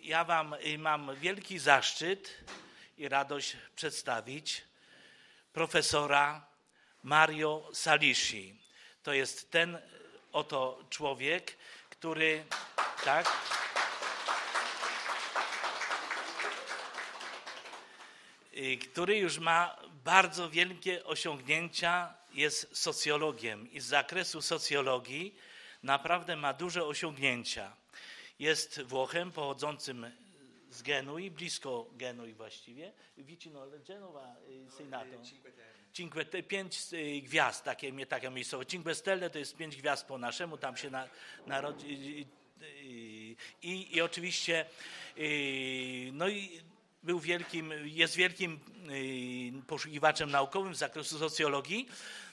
Ja wam mam wielki zaszczyt i radość przedstawić profesora Mario Salisci. To jest ten oto człowiek, który, tak, który już ma bardzo wielkie osiągnięcia, jest socjologiem i z zakresu socjologii naprawdę ma duże osiągnięcia. Jest Włochem pochodzącym z Genui, blisko Genui właściwie. Vicino Genova, Senato. 5 gwiazd, taka miejscowość. Cinque Stelle to jest 5 gwiazd po naszemu, tam się narodzi. I oczywiście no i jest wielkim poszukiwaczem naukowym z zakresu socjologii.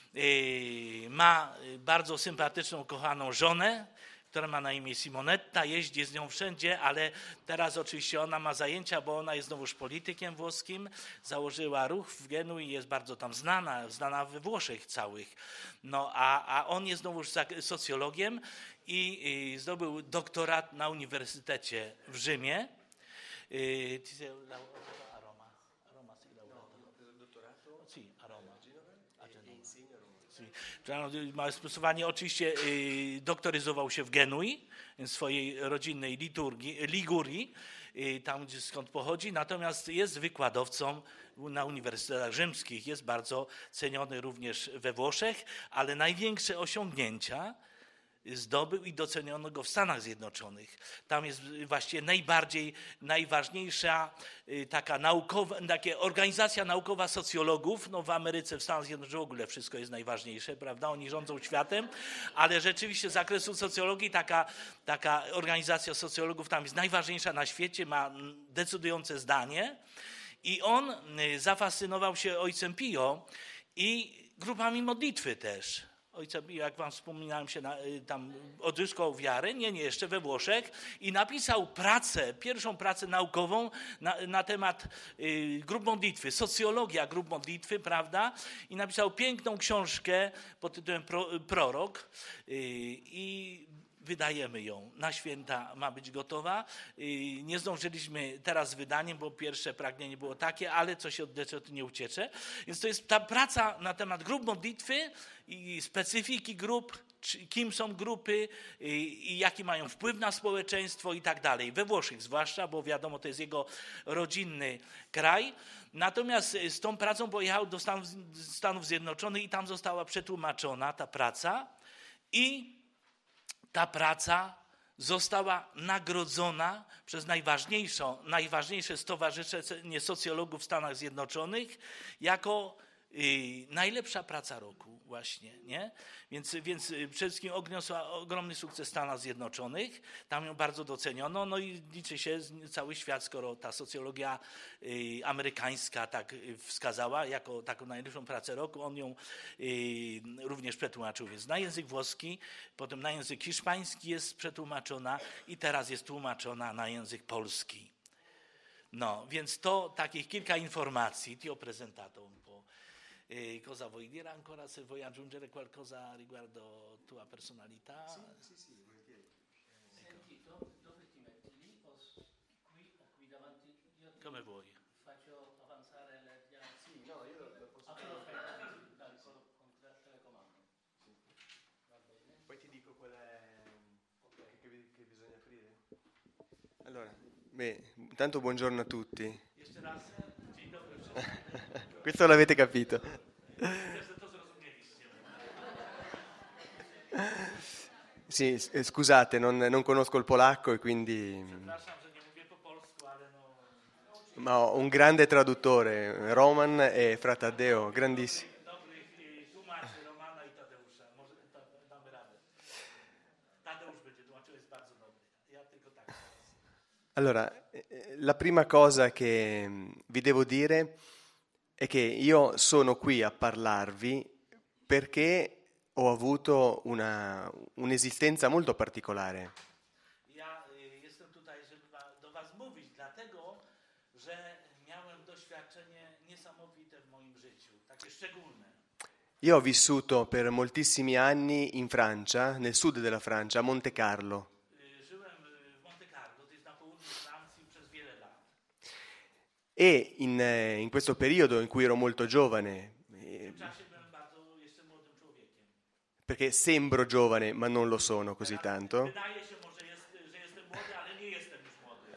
Ma bardzo sympatyczną, kochaną żonę, która ma na imię Simonetta, jeździ z nią wszędzie, ale teraz oczywiście ona ma zajęcia, bo ona jest znowuż politykiem włoskim, założyła ruch w Genui, jest bardzo tam znana we Włoszech całych. No, a on jest znowuż socjologiem i zdobył doktorat na Uniwersytecie w Rzymie. Ma sprostowanie, oczywiście doktoryzował się w Genui, w swojej rodzinnej Ligurii, tam skąd pochodzi, natomiast jest wykładowcą na uniwersytetach rzymskich, jest bardzo ceniony również we Włoszech, ale największe osiągnięcia zdobył i doceniono go w Stanach Zjednoczonych. Tam jest właściwie najważniejsza taka organizacja naukowa socjologów. No w Ameryce, w Stanach Zjednoczonych w ogóle wszystko jest najważniejsze, prawda? Oni rządzą światem, ale rzeczywiście z zakresu socjologii taka organizacja socjologów tam jest najważniejsza na świecie, ma decydujące zdanie i on zafascynował się ojcem Pio i grupami modlitwy też. Ojca, jak wam wspominałem, tam odzyskał wiarę, nie jeszcze we Włoszech i napisał pierwszą pracę naukową na temat grup modlitwy, socjologia grup modlitwy, prawda? I napisał piękną książkę pod tytułem Prorok i wydajemy ją. Na święta ma być gotowa. Nie zdążyliśmy teraz z wydaniem, bo pierwsze pragnienie było takie, ale co się odlecze, to nie uciecze. Więc to jest ta praca na temat grup modlitwy i specyfiki grup, kim są grupy i jaki mają wpływ na społeczeństwo i tak dalej. We Włoszech zwłaszcza, bo wiadomo, to jest jego rodzinny kraj. Natomiast z tą pracą pojechał do Stanów Zjednoczonych i tam została przetłumaczona ta praca i ta praca została nagrodzona przez najważniejsze stowarzyszenie socjologów w Stanach Zjednoczonych jako najlepsza praca roku właśnie, nie? Więc przede wszystkim odniosła ogromny sukces w Stanach Zjednoczonych, tam ją bardzo doceniono, no i liczy się cały świat, skoro ta socjologia amerykańska tak wskazała jako taką najlepszą pracę roku, on ją również przetłumaczył, więc na język włoski, potem na język hiszpański jest przetłumaczona i teraz jest tłumaczona na język polski. No, więc to takich kilka informacji, ti ho presentato un po'. Cosa vuoi dire ancora, se vuoi aggiungere qualcosa riguardo tua personalità? Sì, volentieri. Senti, dove ti metti lì o qui davanti? Io Come vuoi. Faccio avanzare le diapositive. Sì, no, io lo posso Ah, fare. perfetto, con telecomando. Va bene. Poi ti dico qual è che bisogna aprire. Allora, intanto buongiorno a tutti. Questo l'avete capito. Sì, scusate, non conosco il polacco e quindi... Ma ho un grande traduttore, Roman e Fra Taddeo, grandissimo. Allora, la prima cosa che vi devo dire è che io sono qui a parlarvi perché ho avuto un'esistenza molto particolare. Ja jestem tutaj, żeby do was mówić, dlatego, że miałem doświadczenie niesamowite w moim życiu, takie szczególne. Io ho vissuto per moltissimi anni in Francia, nel sud della Francia, a Monte Carlo. Żyłem w Monte Carlo, to jest na południu Francji, E in questo periodo in cui ero molto giovane, W tym czasie byłem bardzo jeszcze młodym człowiekiem. perché sembro giovane ma non lo sono così tanto, Wydaje się może, że jestem młody, ale nie jestem już młody.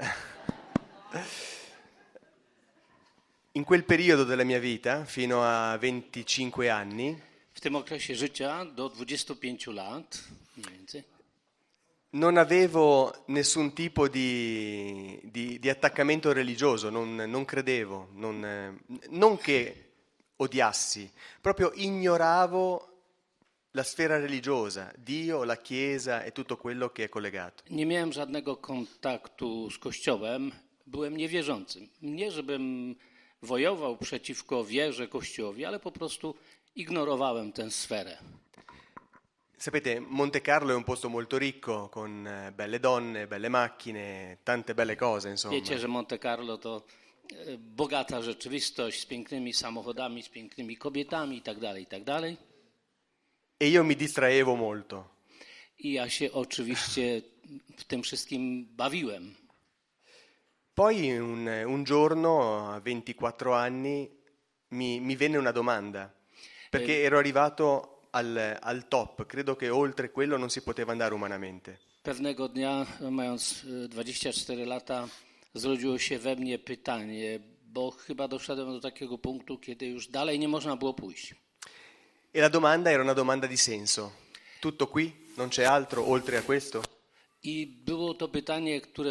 in quel periodo della mia vita, fino a 25 anni, W tym okresie życia do 25 lat, mniej więcej, non avevo nessun tipo di attaccamento religioso, non credevo, non che odiassi, proprio ignoravo la sfera religiosa, Dio, la Chiesa e tutto quello che è collegato. nie miałem żadnego kontaktu z Kościołem, byłem niewierzącym. Nie, żebym wojował przeciwko wierze Kościołowi, ale po prostu ignorowałem tę sferę. Sapete, Monte Carlo è un posto molto ricco, con belle donne, belle macchine, tante belle cose, insomma. Wiecie, że Monte Carlo to bogata rzeczywistość z pięknymi samochodami, z pięknymi kobietami itd., itd. E io mi distraevo molto. I ja się oczywiście w tym wszystkim bawiłem. Poi un giorno, a 24 anni, mi venne una domanda, perché ero arrivato al top, credo che oltre quello non si poteva andare umanamente. Pewnego dnia, mając 24 lata, zrodziło się we mnie pytanie, bo chyba doszedłem do takiego punktu, kiedy już dalej nie można było pójść. E la domanda era una domanda di senso. Tutto qui? Non c'è altro oltre a questo? I było to pytanie, które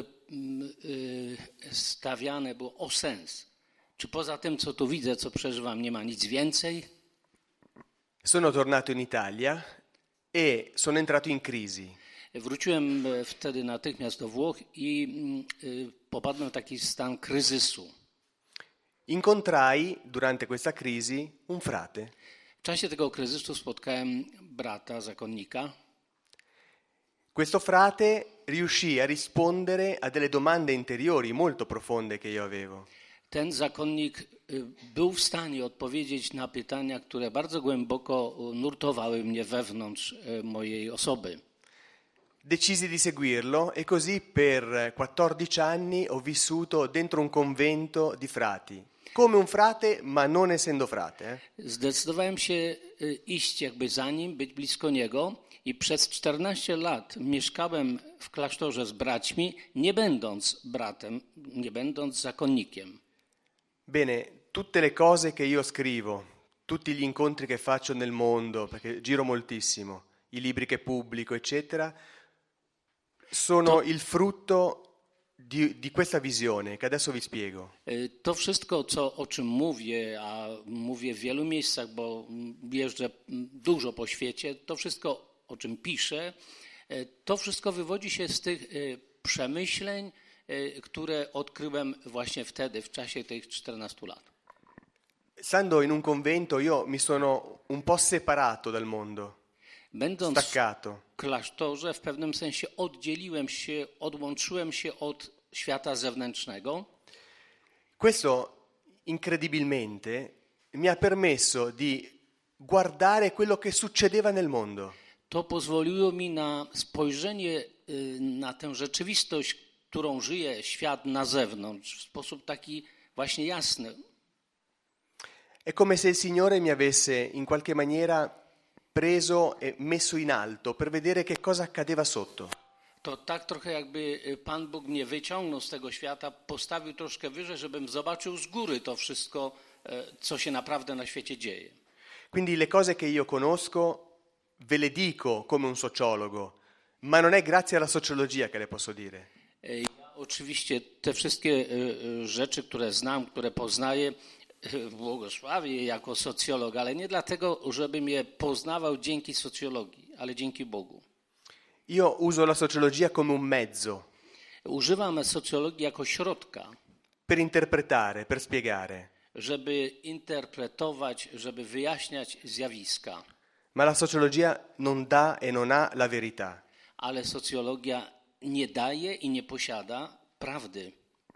stawiane było o sens. Czy poza tym, co tu widzę, co przeżywam, nie ma nic więcej? Sono tornato in Italia e sono entrato in crisi. Wróciłem wtedy natychmiast do Włoch i popadłem w taki stan kryzysu. Incontrai durante questa crisi un frate. W czasie tego kryzysu spotkałem brata, zakonnika. Questo frate riuscì a rispondere a delle domande interiori molto profonde che io avevo. Ten zakonnik był w stanie odpowiedzieć na pytania, które bardzo głęboko nurtowały mnie wewnątrz mojej osoby. Decisi di seguirlo e così per 14 anni ho vissuto dentro un convento di frati, come un frate ma non essendo frate. Zdecydowałem się iść jakby za nim, być blisko niego i przez 14 lat mieszkałem w klasztorze z braćmi, nie będąc bratem, nie będąc zakonnikiem. Bene, tutte le cose che io scrivo, tutti gli incontri che faccio nel mondo, perché giro moltissimo, i libri che pubblico, eccetera, sono il frutto di questa visione che adesso vi spiego. To wszystko, o czym mówię, a mówię w wielu miejscach, bo jeżdżę dużo po świecie, to wszystko, o czym piszę, to wszystko wywodzi się z tych przemyśleń, które odkryłem właśnie wtedy, w czasie tych 14 lat. Stando in un convento io mi sono un po' separato dal mondo, Będąc staccato. w klasztorze, w pewnym sensie odłączyłem się od świata zewnętrznego. Questo incredibilmente mi ha permesso di guardare quello che succedeva nel mondo. To pozwoliło mi na spojrzenie na tę rzeczywistość, którą żyje świat na zewnątrz, w sposób taki właśnie jasny. È come se il Signore mi avesse in qualche maniera preso e messo in alto per vedere che cosa accadeva sotto. To tak trochę jakby Pan Bóg mnie wyciągnął z tego świata, postawił troszkę wyżej, żebym zobaczył z góry to wszystko, co się naprawdę na świecie dzieje. Quindi le cose che io conosco ve le dico come un sociologo, ma non è grazie alla sociologia che le posso dire. Ja oczywiście te wszystkie rzeczy, które znam, które poznaję, błogosławię jako socjolog, ale nie dlatego, żebym je poznawał dzięki socjologii, ale dzięki Bogu. Io uso la sociologia come un mezzo Używam socjologii jako środka, per interpretare, per spiegare, żeby interpretować, żeby wyjaśniać zjawiska. ma la sociologia non dà e non ha la verità. Ale socjologia nie daje i nie posiada prawdy.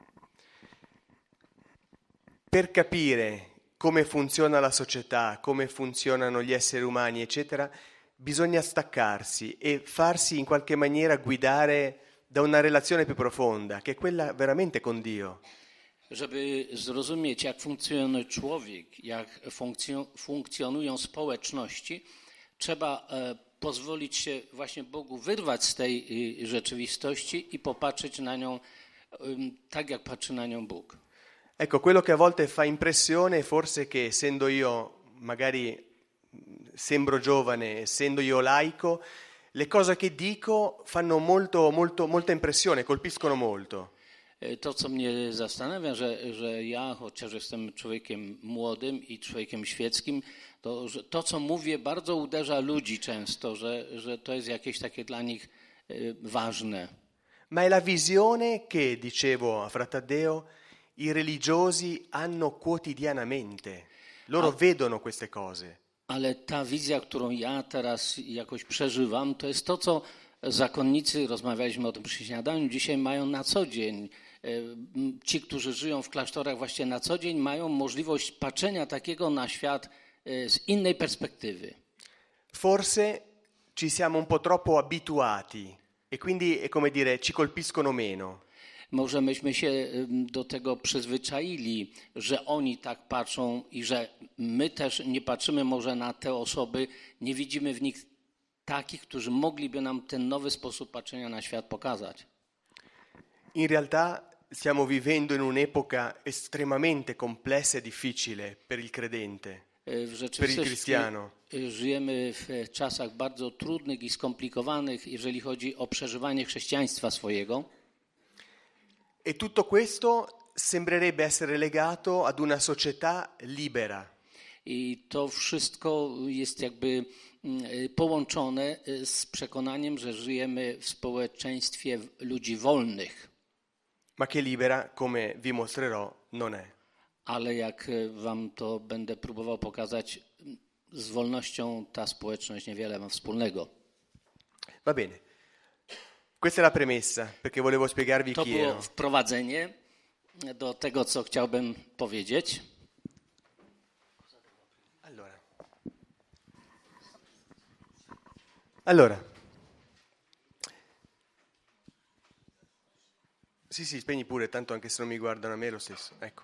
Per capire come funziona la società, come funzionano gli esseri umani, eccetera, bisogna staccarsi e farsi in qualche maniera guidare da una relazione più profonda, che è quella veramente con Dio. Żeby zrozumieć, jak funkcjonuje człowiek, jak funkcjonują społeczności, trzeba pozwolić się właśnie Bogu wyrwać z tej rzeczywistości i popatrzeć na nią tak, jak patrzy na nią Bóg. Ecco, quello che a volte fa impressione, forse che essendo io, magari sembro giovane, essendo io laico, le cose che dico fanno molta impressione, colpiscono molto. To, co mnie zastanawia, że ja, chociaż jestem człowiekiem młodym i człowiekiem świeckim, że to, co mówię, bardzo uderza ludzi często, że to jest jakieś takie dla nich ważne. Ma è la visione che, dicevo a Frataddeo, i religiosi hanno quotidianamente. Loro vedono queste cose. Ale ta wizja, którą ja teraz jakoś przeżywam, to jest to, co zakonnicy, rozmawialiśmy o tym przy śniadaniu, dzisiaj mają na co dzień. Ci, którzy żyją w klasztorach właśnie na co dzień, mają możliwość patrzenia takiego na świat z innej perspektywy. Forse ci siamo un po' troppo abituati e quindi, è come dire, ci colpiscono meno. Może myśmy się do tego przyzwyczaili, że oni tak patrzą i że my też nie patrzymy może na te osoby, nie widzimy w nich takich, którzy mogliby nam ten nowy sposób patrzenia na świat pokazać. In realtà stiamo vivendo in un'epoca estremamente complessa e difficile per il credente, per il cristiano. Żyjemy w czasach bardzo trudnych i skomplikowanych, jeżeli chodzi o przeżywanie chrześcijaństwa swojego. E tutto questo sembrerebbe essere legato ad una società libera. I to wszystko jest jakby połączone z przekonaniem, że żyjemy w społeczeństwie ludzi wolnych. Ma che libera, come vi mostrerò, non è. Ale jak wam to będę próbował pokazać, z wolnością ta społeczność niewiele ma wspólnego. Va bene. Questa è la premessa, perché volevo spiegarvi To chi było ero. wprowadzenie do tego, co chciałbym powiedzieć. Allora. Sì, spegni pure, tanto anche se non mi guardano a me è lo stesso. Ecco.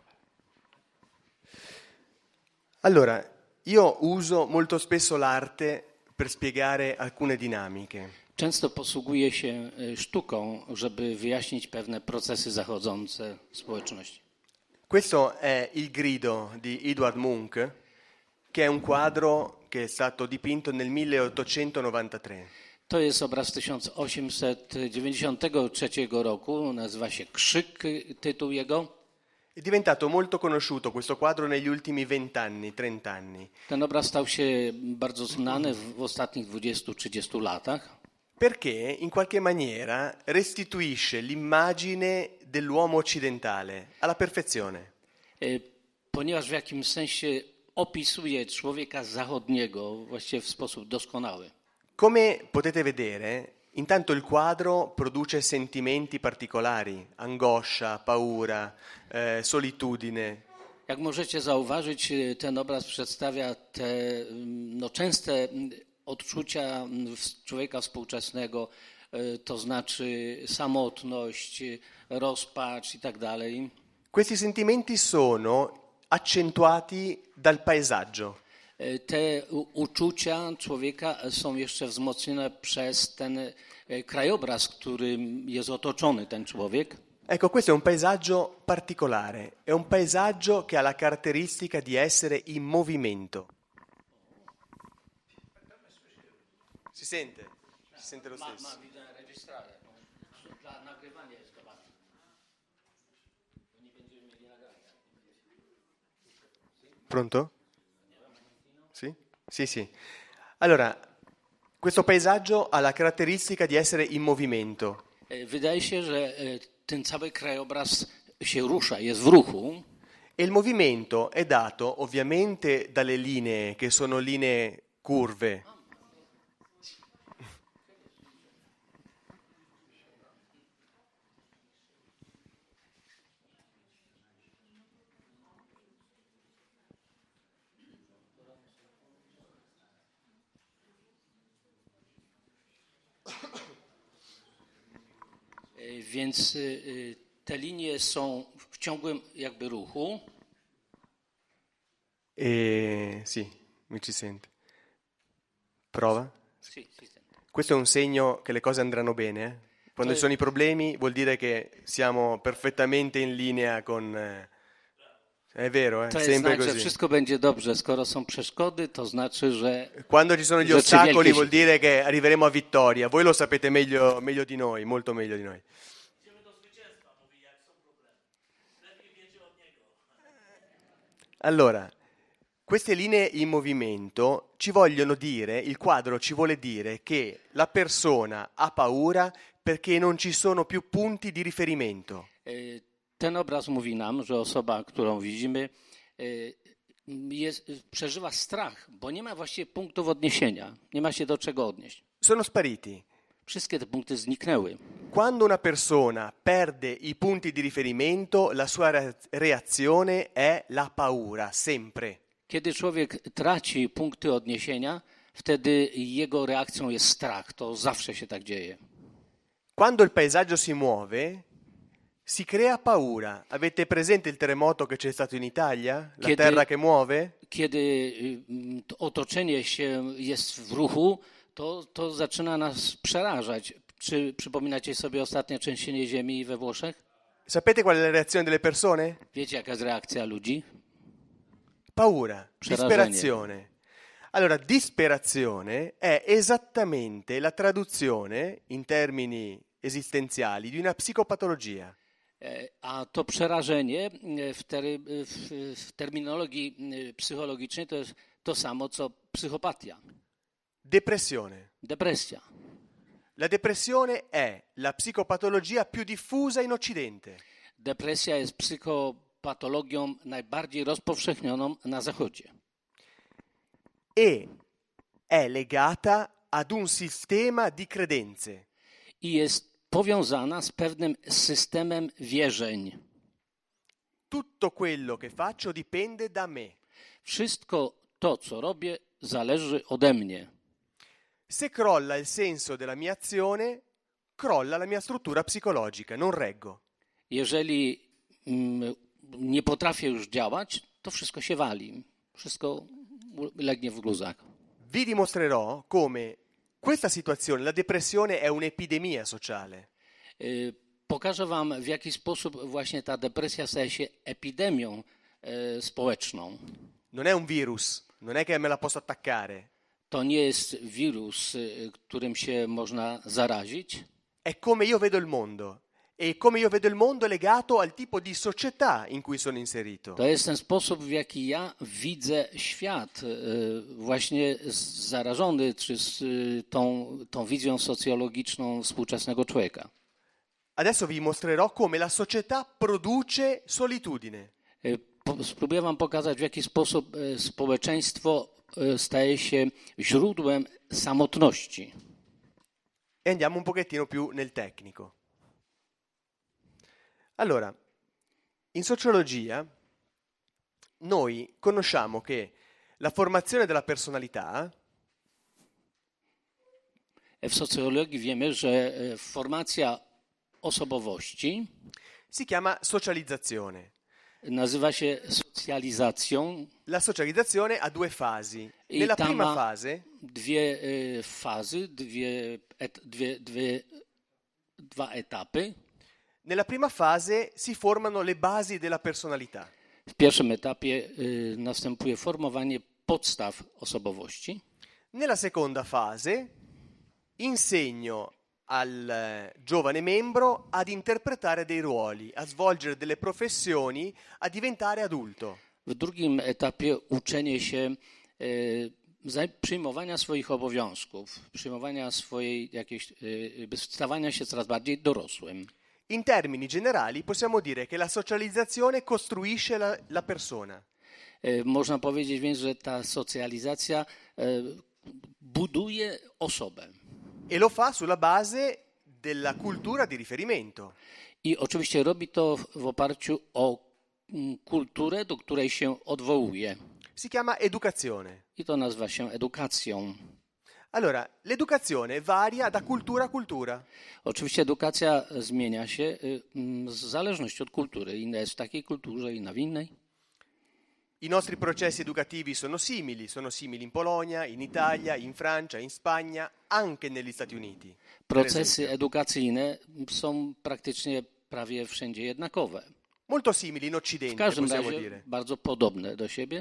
Allora, io uso molto spesso l'arte per spiegare alcune dinamiche. Często posługuję się sztuką, żeby wyjaśnić pewne procesy zachodzące w społeczności. Questo è Il grido di Edvard Munch, che è un quadro che è stato dipinto nel 1893. To jest obraz 1893 roku, nazywa się Krzyk, tytuł jego. È diventato molto conosciuto questo quadro negli ultimi 20 anni, 30 anni. Ten obraz stał się bardzo znany w ostatnich 20-30 latach. Perché in qualche maniera restituisce l'immagine dell'uomo occidentale alla perfezione. Ponieważ w jakimś sensie opisuje człowieka zachodniego właściwie w sposób doskonały. Come potete vedere, intanto il quadro produce sentimenti particolari, angoscia, paura, solitudine. Jak możecie zauważyć, ten obraz przedstawia te częste odczucia człowieka współczesnego, to znaczy samotność, rozpacz i tak dalej. Questi sentimenti sono accentuati dal paesaggio. Te uczucia człowieka są jeszcze wzmocnione przez ten krajobraz, którym jest otoczony ten człowiek. Ecco, questo è un paesaggio particolare, è un paesaggio che ha la caratteristica di essere in movimento. Si sente? Si sente lo stesso? Ma bisogna registrare. Dla nagrywania jest to ważne. Nie będziemy mieli nagrania. Pronto? Sì? Sì, sì. Allora, questo paesaggio ha la caratteristica di essere in movimento. Wydaje się, że ten cały krajobraz się rusza, jest w ruchu. E il movimento è dato ovviamente dalle linee, che sono linee curve. Więc Te linie są w ciągłym jakby ruchu. Sì, mi ci sente. Prova. Sì, si sente. Questo è un segno che le cose andranno bene. Quando ci sono i problemi vuol dire che siamo perfettamente in linea con... È vero, To jest sempre znak, że così. wszystko będzie dobrze. Skoro są przeszkody, to znaczy, że Quando ci sono gli Rzeczy ostacoli wielkie vuol dire che arriveremo a vittoria. Voi lo sapete meglio di noi, molto meglio di noi. Allora, queste linee in movimento ci vogliono dire, il quadro ci vuole dire che la persona ha paura perché non ci sono più punti di riferimento. ten obraz mówi nam, że osoba, którą widzimy, przeżywa strach, bo nie ma właściwie punktów odniesienia, nie ma się do czego odnieść. Sono spariti. Wszystkie te punkty zniknęły. Quando una persona perde i punti di riferimento, la sua reazione è la paura, sempre. Kiedy człowiek traci punkty odniesienia, wtedy jego reakcją jest strach. To zawsze się tak dzieje. Quando il paesaggio si muove, si crea paura. Avete presente il terremoto che c'è stato in Italia? La terra che muove? Kiedy otoczenie się jest w ruchu, to zaczyna nas przerażać. Czy przypominacie sobie ostatnie trzęsienie ziemi we Włoszech? Sapete qual è la reazione delle persone? Wiecie, jaka jest reakcja ludzi? Paura, Przerażenie. disperazione. Allora, disperazione è esattamente la traduzione in termini esistenziali di una psicopatologia. A to przerażenie w terminologii psychologicznej to jest to samo, co psychopatia, Depressione. depresja. La depressione è la psicopatologia più diffusa in Occidente. Depresja jest psychopatologią najbardziej rozpowszechnioną na Zachodzie. E è legata ad un sistema di credenze. I jest powiązana z pewnym systemem wierzeń. Tutto quello che faccio dipende da me. Wszystko to, co robię, zależy ode mnie. Se crolla il senso della mia azione, crolla la mia struttura psicologica, non reggo. Jeżeli nie potrafię już działać, to wszystko się wali. Wszystko legnie w gruzach. Vi dimostrerò come questa situazione, la depressione, è un'epidemia sociale. Pokażę wam, w jaki sposób właśnie ta depresja staje się epidemią społeczną. Non è un virus, non è che me la posso attaccare. To nie jest wirus, którym się można zarazić. È come io vedo il mondo. E come io vedo il mondo è legato al tipo di società in cui sono inserito. To jest ten sposób, w jaki ja widzę świat, właśnie zarażony czy z tą wizją socjologiczną współczesnego człowieka. Adesso vi mostrerò come la società produce solitudine. Spróbuję wam pokazać, w jaki sposób społeczeństwo staje się źródłem samotności. E andiamo un pochettino più nel tecnico. Allora, in sociologia noi conosciamo che la formazione della personalità W socjologii wiemy, że formacja osobowości si chiama socializzazione. nazywa się socjalizacją. La socializzazione ha due fasi. I Nella tam prima ma fase dwie fazy, dwa etapy. Nella prima fase si formano le basi della personalità. W pierwszym etapie następuje formowanie podstaw osobowości. Nella seconda fase insegno al giovane membro ad interpretare dei ruoli, a svolgere delle professioni, a diventare adulto. W drugim etapie uczenie się przyjmowania swoich obowiązków, przyjmowania swojej jakiejś, stawania się coraz bardziej dorosłym. In termini generali possiamo dire che la socializzazione costruisce la persona. Można powiedzieć więc, że ta socjalizacja buduje osobę. E lo fa sulla base della cultura di riferimento. I oczywiście robi to w oparciu o kulturę, do której się odwołuje. Si chiama educazione. I to nazywa się edukacją. Allora, l'educazione varia da cultura a cultura. Oczywiście edukacja zmienia się w zależności od kultury. Inna jest w takiej kulturze, inna w innej. I nostri processi educativi sono simili in Polonia, in Italia, in Francia, in Spagna, anche negli Stati Uniti. per Procesy esempio. edukacyjne są praktycznie prawie wszędzie jednakowe. Molto simili in W Occidente, każdym possiamo razie dire. bardzo podobne do siebie.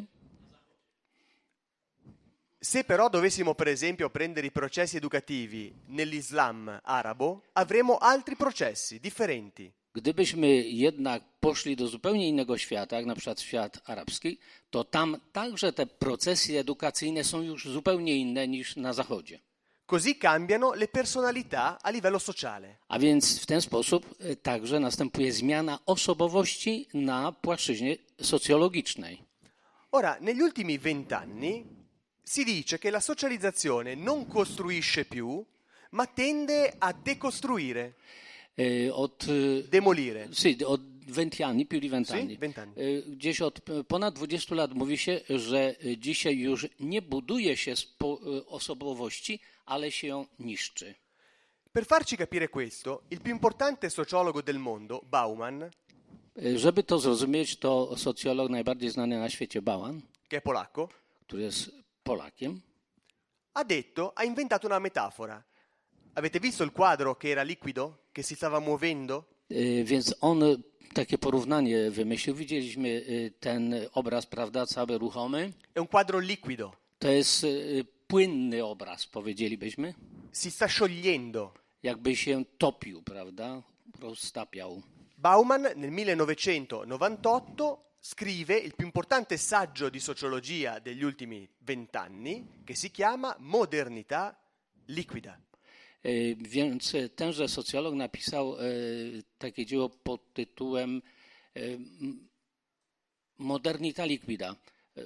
Se però dovessimo per esempio prendere i processi educativi nell'Islam arabo, avremo altri processi differenti. Gdybyśmy jednak poszli do zupełnie innego świata, jak na przykład świat arabski, to tam także te procesy edukacyjne są już zupełnie inne niż na Zachodzie. Così cambiano le personalità a livello sociale. A więc w ten sposób także następuje zmiana osobowości na płaszczyźnie socjologicznej. Ora, negli ultimi 20 anni si dice che la socializzazione non costruisce più, ma tende a decostruire, demolire. Od 20 anni, più di 20 anni. 20 anni. Gdzieś od ponad 20 lat mówi się, że dzisiaj już nie buduje się osobowości, ale się ją niszczy. Per farci capire questo, il più importante sociologo del mondo, Bauman, Żeby to zrozumieć, to socjolog najbardziej znany na świecie Bauman, che è polacco, który jest Polakiem, ha inventato una metafora. Avete visto il quadro che era liquido, che si stava muovendo? więc on takie porównanie wymyślił. Widzieliśmy ten obraz, prawda, cały ruchomy. È un quadro liquido, To jest płynny obraz, powiedzielibyśmy, si sta sciogliendo. jakby się topił, prawda, roztapiał. Bauman nel 1998 scrive il più importante saggio di sociologia degli ultimi 20 anni, che si chiama Modernità liquida. Więc tenże socjolog napisał takie dzieło pod tytułem Modernità liquida.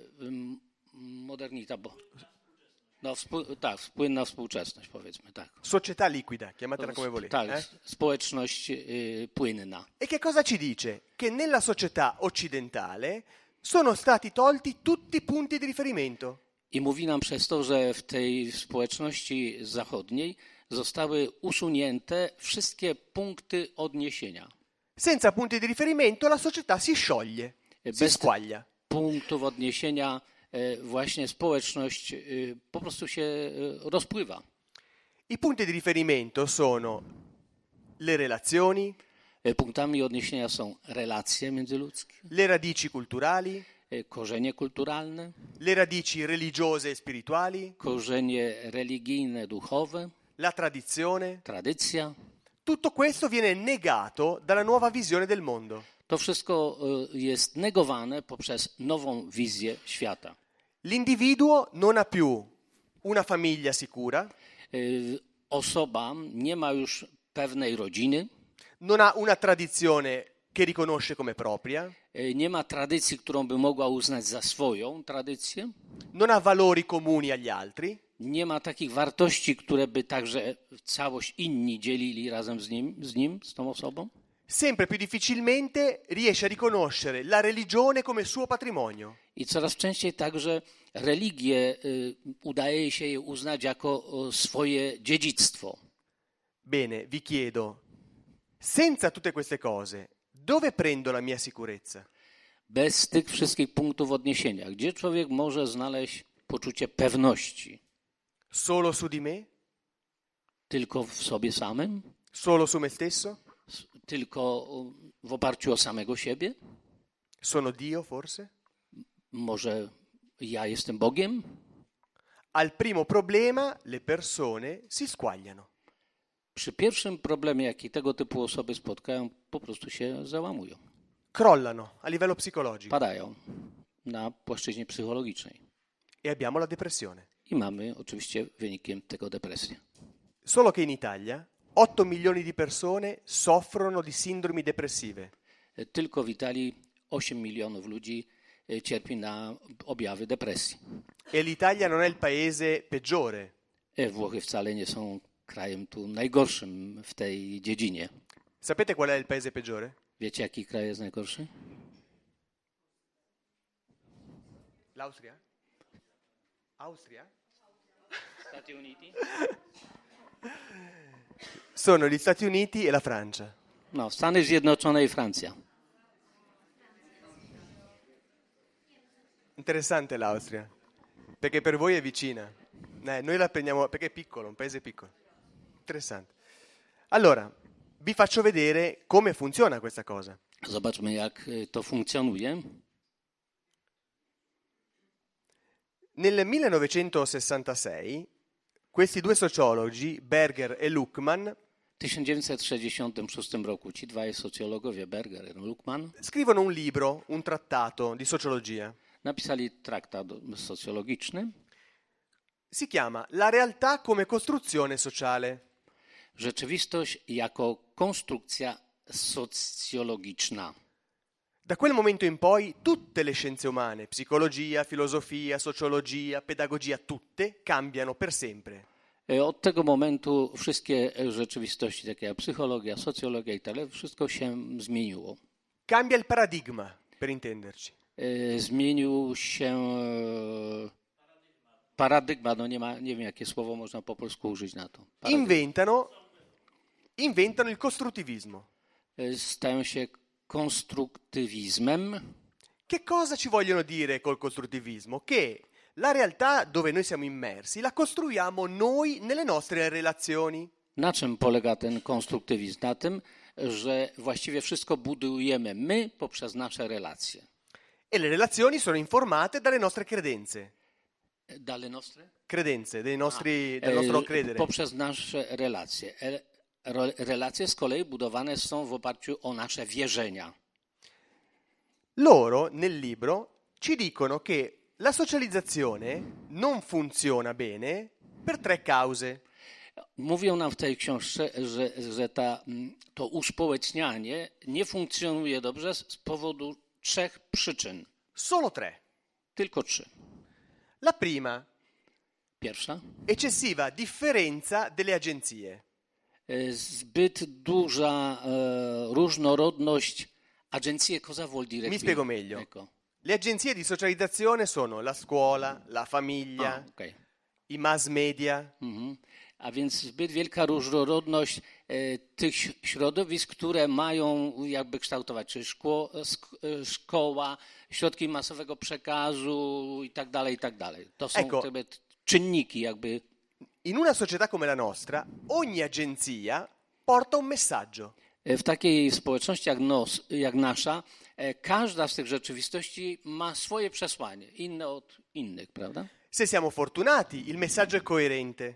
Modernità, bo... No, płynna współczesność, powiedzmy, tak. Società liquida, chiamatela come volete. Tak, społeczność płynna. E che cosa ci dice? Che nella società occidentale sono stati tolti tutti i punti di riferimento. I mówi nam przez to, że w tej społeczności zachodniej zostały usunięte wszystkie punkty odniesienia. Senza punti di riferimento la società si scioglie, si Bez squaglia. punktów odniesienia właśnie społeczność po prostu się rozpływa. I punti di riferimento sono le relazioni, Punktami odniesienia są relacje międzyludzkie, le radici culturali, korzenie kulturalne, le radici religiose e spirituali, korzenie religijne, duchowe, la tradizione. tradycja. Tutto questo viene negato dalla nuova visione del mondo. To wszystko jest negowane poprzez nową wizję świata. L'individuo non ha più una famiglia sicura, Osoba nie ma już pewnej rodziny, non ha una tradizione che riconosce come propria, nie ma tradycji, którą by mogła uznać za swoją tradycję, non ha valori comuni agli altri, nie ma takich wartości, które by także całość inni dzielili razem z tą osobą. sempre più difficilmente riesce a riconoscere la religione come suo patrimonio. I coraz częściej także religię udaje się je uznać jako swoje dziedzictwo. Bene, vi chiedo, senza tutte queste cose, dove prendo la mia sicurezza? Bez tych wszystkich punktów odniesienia, gdzie człowiek może znaleźć poczucie pewności? Solo su di me? Tylko w sobie samym? Solo su me stesso? Tylko w oparciu o samego siebie? Sono Dio forse? Może ja jestem Bogiem? Al primo problema le persone si squagliano. Przy pierwszym problemie, jaki tego typu osoby spotkają, po prostu się załamują. Crollano a livello psicologico Padają na płaszczyźnie psychologicznej. e abbiamo la depressione. I mamy oczywiście wynikiem tego depresję. Solo che in Italia 8 milioni di persone soffrono di sindromi depressive. Tylko w Italii 8 milionów ludzi cierpi na objawy depresji. E l'Italia non è il paese peggiore. Włochy wcale nie są krajem tu najgorszym w tej dziedzinie. Sapete qual è il paese peggiore? Wiecie, jaki kraj jest najgorszy? L'Austria? Austria? Stati Uniti? Sono gli Stati Uniti e la Francia. No, Stany Zjednoczone i Francja. Interessante l'Austria, perché per voi è vicina. Noi la prendiamo perché è piccolo, un paese piccolo. Interessante. Allora, vi faccio vedere come funziona questa cosa. Zobaczmy, jak to funkcjonuje. Nel 1966 questi due sociologi, Berger e Luckmann, W 1966 roku ci dwaj socjologowie, Berger i Luckmann, scrivono un libro, un trattato di sociologia. napisali traktat socjologiczny. Si chiama La realtà come costruzione sociale. Rzeczywistość jako konstrukcja socjologiczna. Da quel momento in poi tutte le scienze umane, psicologia, filosofia, sociologia, pedagogia, tutte cambiano per sempre. Od tego momentu wszystkie rzeczywistości, takie jak psychologia, socjologia i tak dalej, wszystko się zmieniło. Cambia il paradigma, per intenderci. Zmienił się paradygmat, no nie wiem jakie słowo można po polsku użyć na to. Inventano il costruttivismo. Stają się konstruktywizmem. Che cosa ci vogliono dire col costruttivismo? Che la realtà dove noi siamo immersi la costruiamo noi nelle nostre relazioni. Na czym polega ten konstruktywizm? Na tym, że właściwie wszystko budujemy my poprzez nasze relacje. E le relazioni sono informate dalle nostre credenze. Dalle nostre? Credenze, del nostro credere. Poprzez nasze relacje. Relacje z kolei budowane są w oparciu o nasze wierzenia. Loro nel libro ci dicono che la socializzazione non funziona bene per tre cause. Mówią nam w tej książce, że to uspołecznianie nie funkcjonuje dobrze z powodu 3 przyczyn. Solo tre. Tylko 3. La prima, Pierwsza. eccessiva differenza delle agenzie. Zbyt duża różnorodność. Agenzie cosa vuol dire? Mi qui? spiego meglio. Ecco. Le agenzie di socializzazione sono la scuola, la famiglia, Okay. i mass media. Mhm. A więc zbyt wielka różnorodność tych środowisk, które mają jakby kształtować, czyli szkoła, środki masowego przekazu i tak dalej, i tak dalej. To są Ecco. jakby czynniki jakby. In una società come la nostra, ogni agenzia porta un messaggio. W takiej społeczności jak nasza, każda z tych rzeczywistości ma swoje przesłanie, inne od innych, prawda? Se siamo fortunati, il messaggio è coerente.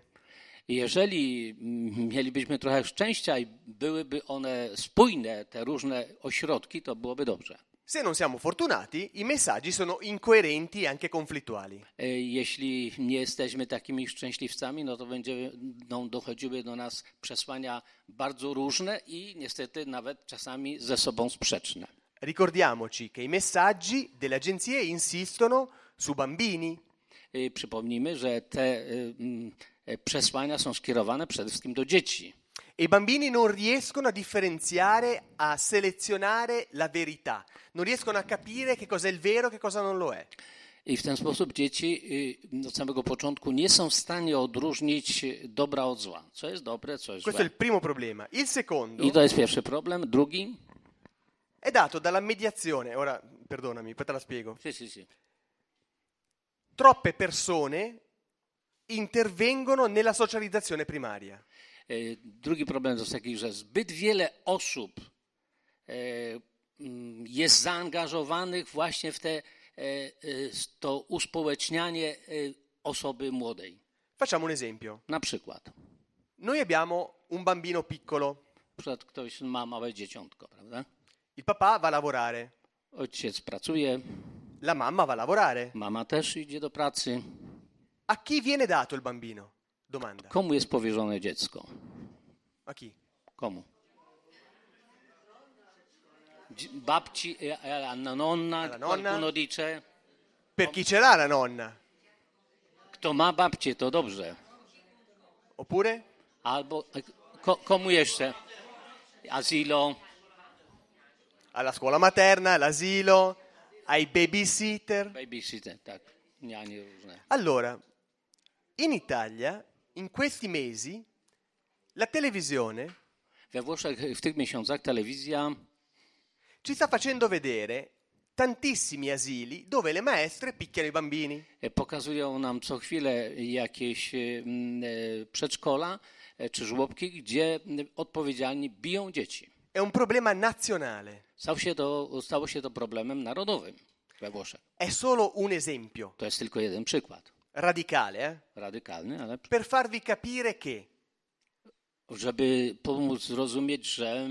Jeżeli mielibyśmy trochę szczęścia i byłyby one spójne, te różne ośrodki, to byłoby dobrze. Se non siamo fortunati, i messaggi sono incoerenti e anche conflittuali. Jeśli nie jesteśmy takimi szczęśliwcami, no to dochodziły do nas przesłania bardzo różne i niestety nawet czasami ze sobą sprzeczne. Ricordiamoci che i messaggi delle agenzie insistono su bambini, Przypomnijmy, że te przesłania są skierowane przede wszystkim do dzieci. e i bambini non riescono a differenziare, a selezionare la verità. Non riescono a capire che cosa è il vero e che cosa non lo è. I w ten sposób dzieci od samego początku nie są w stanie odróżnić dobra od zła. Co jest dobre, co jest Questo è złe. il primo problema. Il secondo I to jest pierwszy problem. Drugi? è dato dalla mediazione. Ora, perdonami, poi te la spiego. Sì. Troppe persone intervengono nella socializzazione primaria. Drugi problem to jest taki, że zbyt wiele osób jest zaangażowanych właśnie w to uspołecznianie osoby młodej. Facciamo un esempio. Na przykład, Noi abbiamo un bambino piccolo. na przykład ktoś ma małe dzieciątko, prawda? Il papà va a lavorare, Ojciec pracuje, la mamma va a lavorare. mama też idzie do pracy. A chi viene dato il bambino? Domanda. Komu jest powierzone dziecko? A chi? Komu? Babci, alla nonna, Alla nonna. qualcuno dice. Per chi ce l'ha la nonna? Kto ma babcię, to dobrze. Oppure? Albo komu jeszcze? Asilo. Alla scuola materna, all'asilo, ai babysitter. Babysitter, tak. Nianie różne. Allora, In Italia, in questi mesi, la televisione We Włoszech w tych miesiącach telewizja ci sta facendo vedere tantissimi asili dove le maestre picchiano i bambini. pokazują nam co chwilę jakieś przedszkola czy żłobki, gdzie odpowiedzialni biją dzieci. È un problema nazionale. Stało się to problemem narodowym we Włoszech. È solo un esempio To jest tylko jeden przykład. radicale, Radykalny, ale per farvi capire che żeby pomóc zrozumieć, że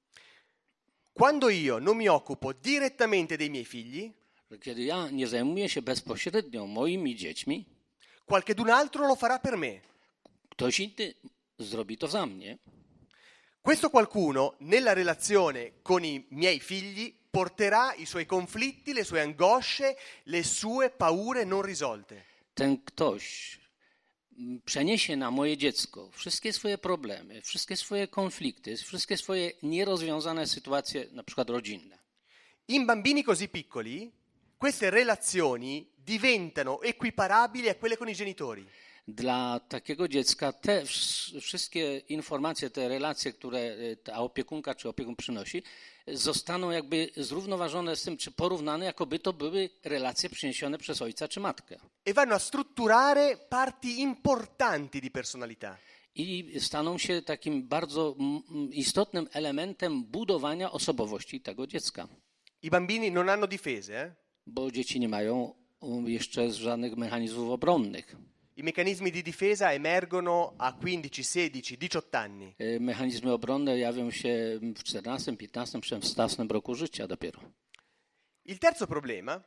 quando io non mi occupo direttamente dei miei figli, kiedy ja nie zajmuję się bezpośrednio moimi dziećmi, qualchedun altro lo farà per me. ktoś inny zrobi to za mnie. Questo qualcuno, nella relazione con i miei figli, porterà i suoi conflitti, le sue angosce, le sue paure non risolte. Ten ktoś przeniesie na moje dziecko wszystkie swoje problemy, wszystkie swoje konflikty, wszystkie swoje nierozwiązane sytuacje, na przykład rodzinne. In bambini così piccoli, queste relazioni diventano equiparabili a quelle con i genitori. Dla takiego dziecka te wszystkie informacje, te relacje, które ta opiekunka czy opiekun przynosi, zostaną jakby zrównoważone z tym, czy porównane, jakoby to były relacje przyniesione przez ojca czy matkę. E vanno a strutturare parti importanti di personalità. I staną się takim bardzo istotnym elementem budowania osobowości tego dziecka. I bambini non hanno difese, Bo dzieci nie mają jeszcze żadnych mechanizmów obronnych. I meccanismi di difesa emergono a 15, 16, 18 anni. Mechanizmy obronne jawią się w 14, 15, 16 roku życia dopiero. Il terzo problema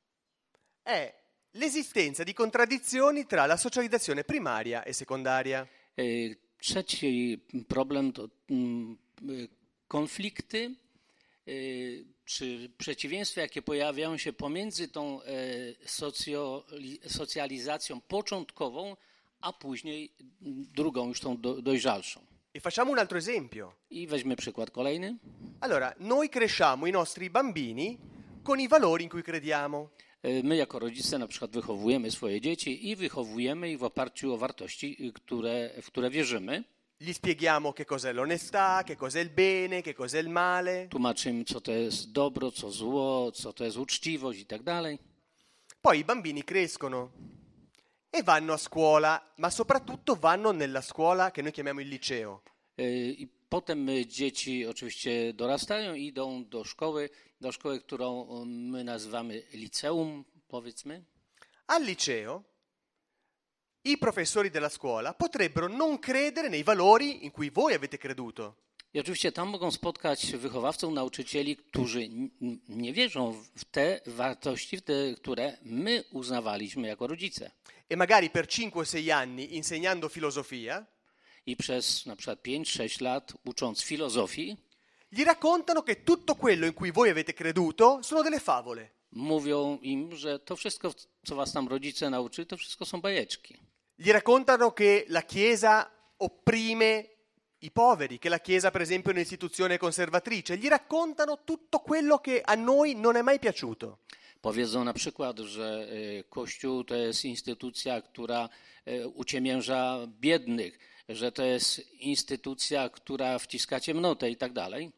è l'esistenza di contraddizioni tra la socializzazione primaria e secondaria. Trzeci problem to konflikty czy przeciwieństwa, jakie pojawiają się pomiędzy tą socjalizacją początkową, a później drugą, już tą dojrzalszą. E facciamo un altro esempio. I weźmy przykład kolejny. Allora, noi cresciamo i nostri bambini con i valori in cui crediamo. My jako rodzice na przykład wychowujemy swoje dzieci i wychowujemy ich w oparciu o wartości, w które wierzymy. Gli spieghiamo che cos'è l'onestà, che cos'è il bene, che cos'è il male. Tłumaczymy, co to jest dobro, co zło, co to jest uczciwość i tak dalej. Poi i bambini crescono e vanno a scuola, ma soprattutto vanno nella scuola che noi chiamiamo il liceo. I potem dzieci oczywiście dorastają i idą do szkoły, którą my nazywamy liceum, powiedzmy. Al liceo i professori della scuola potrebbero non credere nei valori in cui voi avete creduto. I oczywiście tam mogą spotkać wychowawców, nauczycieli, którzy nie wierzą w te wartości, które my uznawaliśmy jako rodzice. E magari per 5-6 anni insegnando filosofia, I przez na przykład 5-6 lat ucząc filozofii, gli raccontano che tutto quello in cui voi avete creduto sono delle favole. mówią im, że to wszystko, co was tam rodzice nauczyli, to wszystko są bajeczki. Gli raccontano che la Chiesa opprime i poveri, che la Chiesa per esempio è un'istituzione conservatrice. Gli raccontano tutto quello che a noi non è mai piaciuto. Powiedzą na przykład, że Kościół to jest instytucja, która uciemięża biednych, że to jest instytucja, która wciska ciemnotę i tak dalej.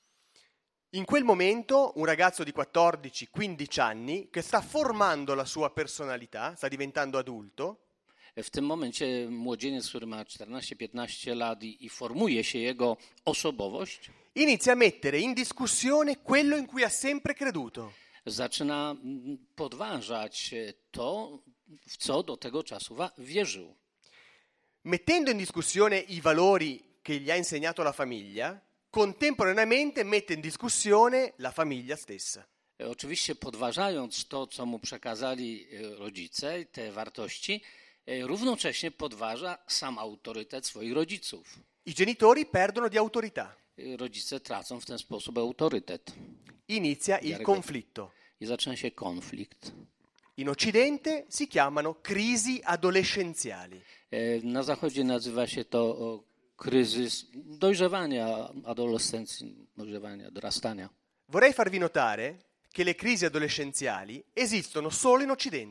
In quel momento un ragazzo di 14-15 anni che sta formando la sua personalità, sta diventando adulto, W tym momencie młodzieniec, który ma 14-15 lat i formuje się jego osobowość, inizia a mettere in discussione quello in cui ha sempre creduto. zaczyna podważać to, w co do tego czasu wierzył. Mettendo in discussione i valori che gli ha insegnato la famiglia, contemporaneamente mette in discussione la famiglia stessa. Oczywiście podważając to, co mu przekazali rodzice, te wartości, równocześnie podważa sam autorytet swoich rodziców. I genitori perdono di autorità. Rodzice tracą w ten sposób autorytet. Inizia il conflitto. I zaczyna się konflikt. In Occidente si chiamano crisi adolescenziali. Na Zachodzie nazywa się to kryzys dojrzewania, adolescencji, dojrzewania, dorastania. Vorrei farvi notare che le crisi adolescenziali esistono solo in Occidente.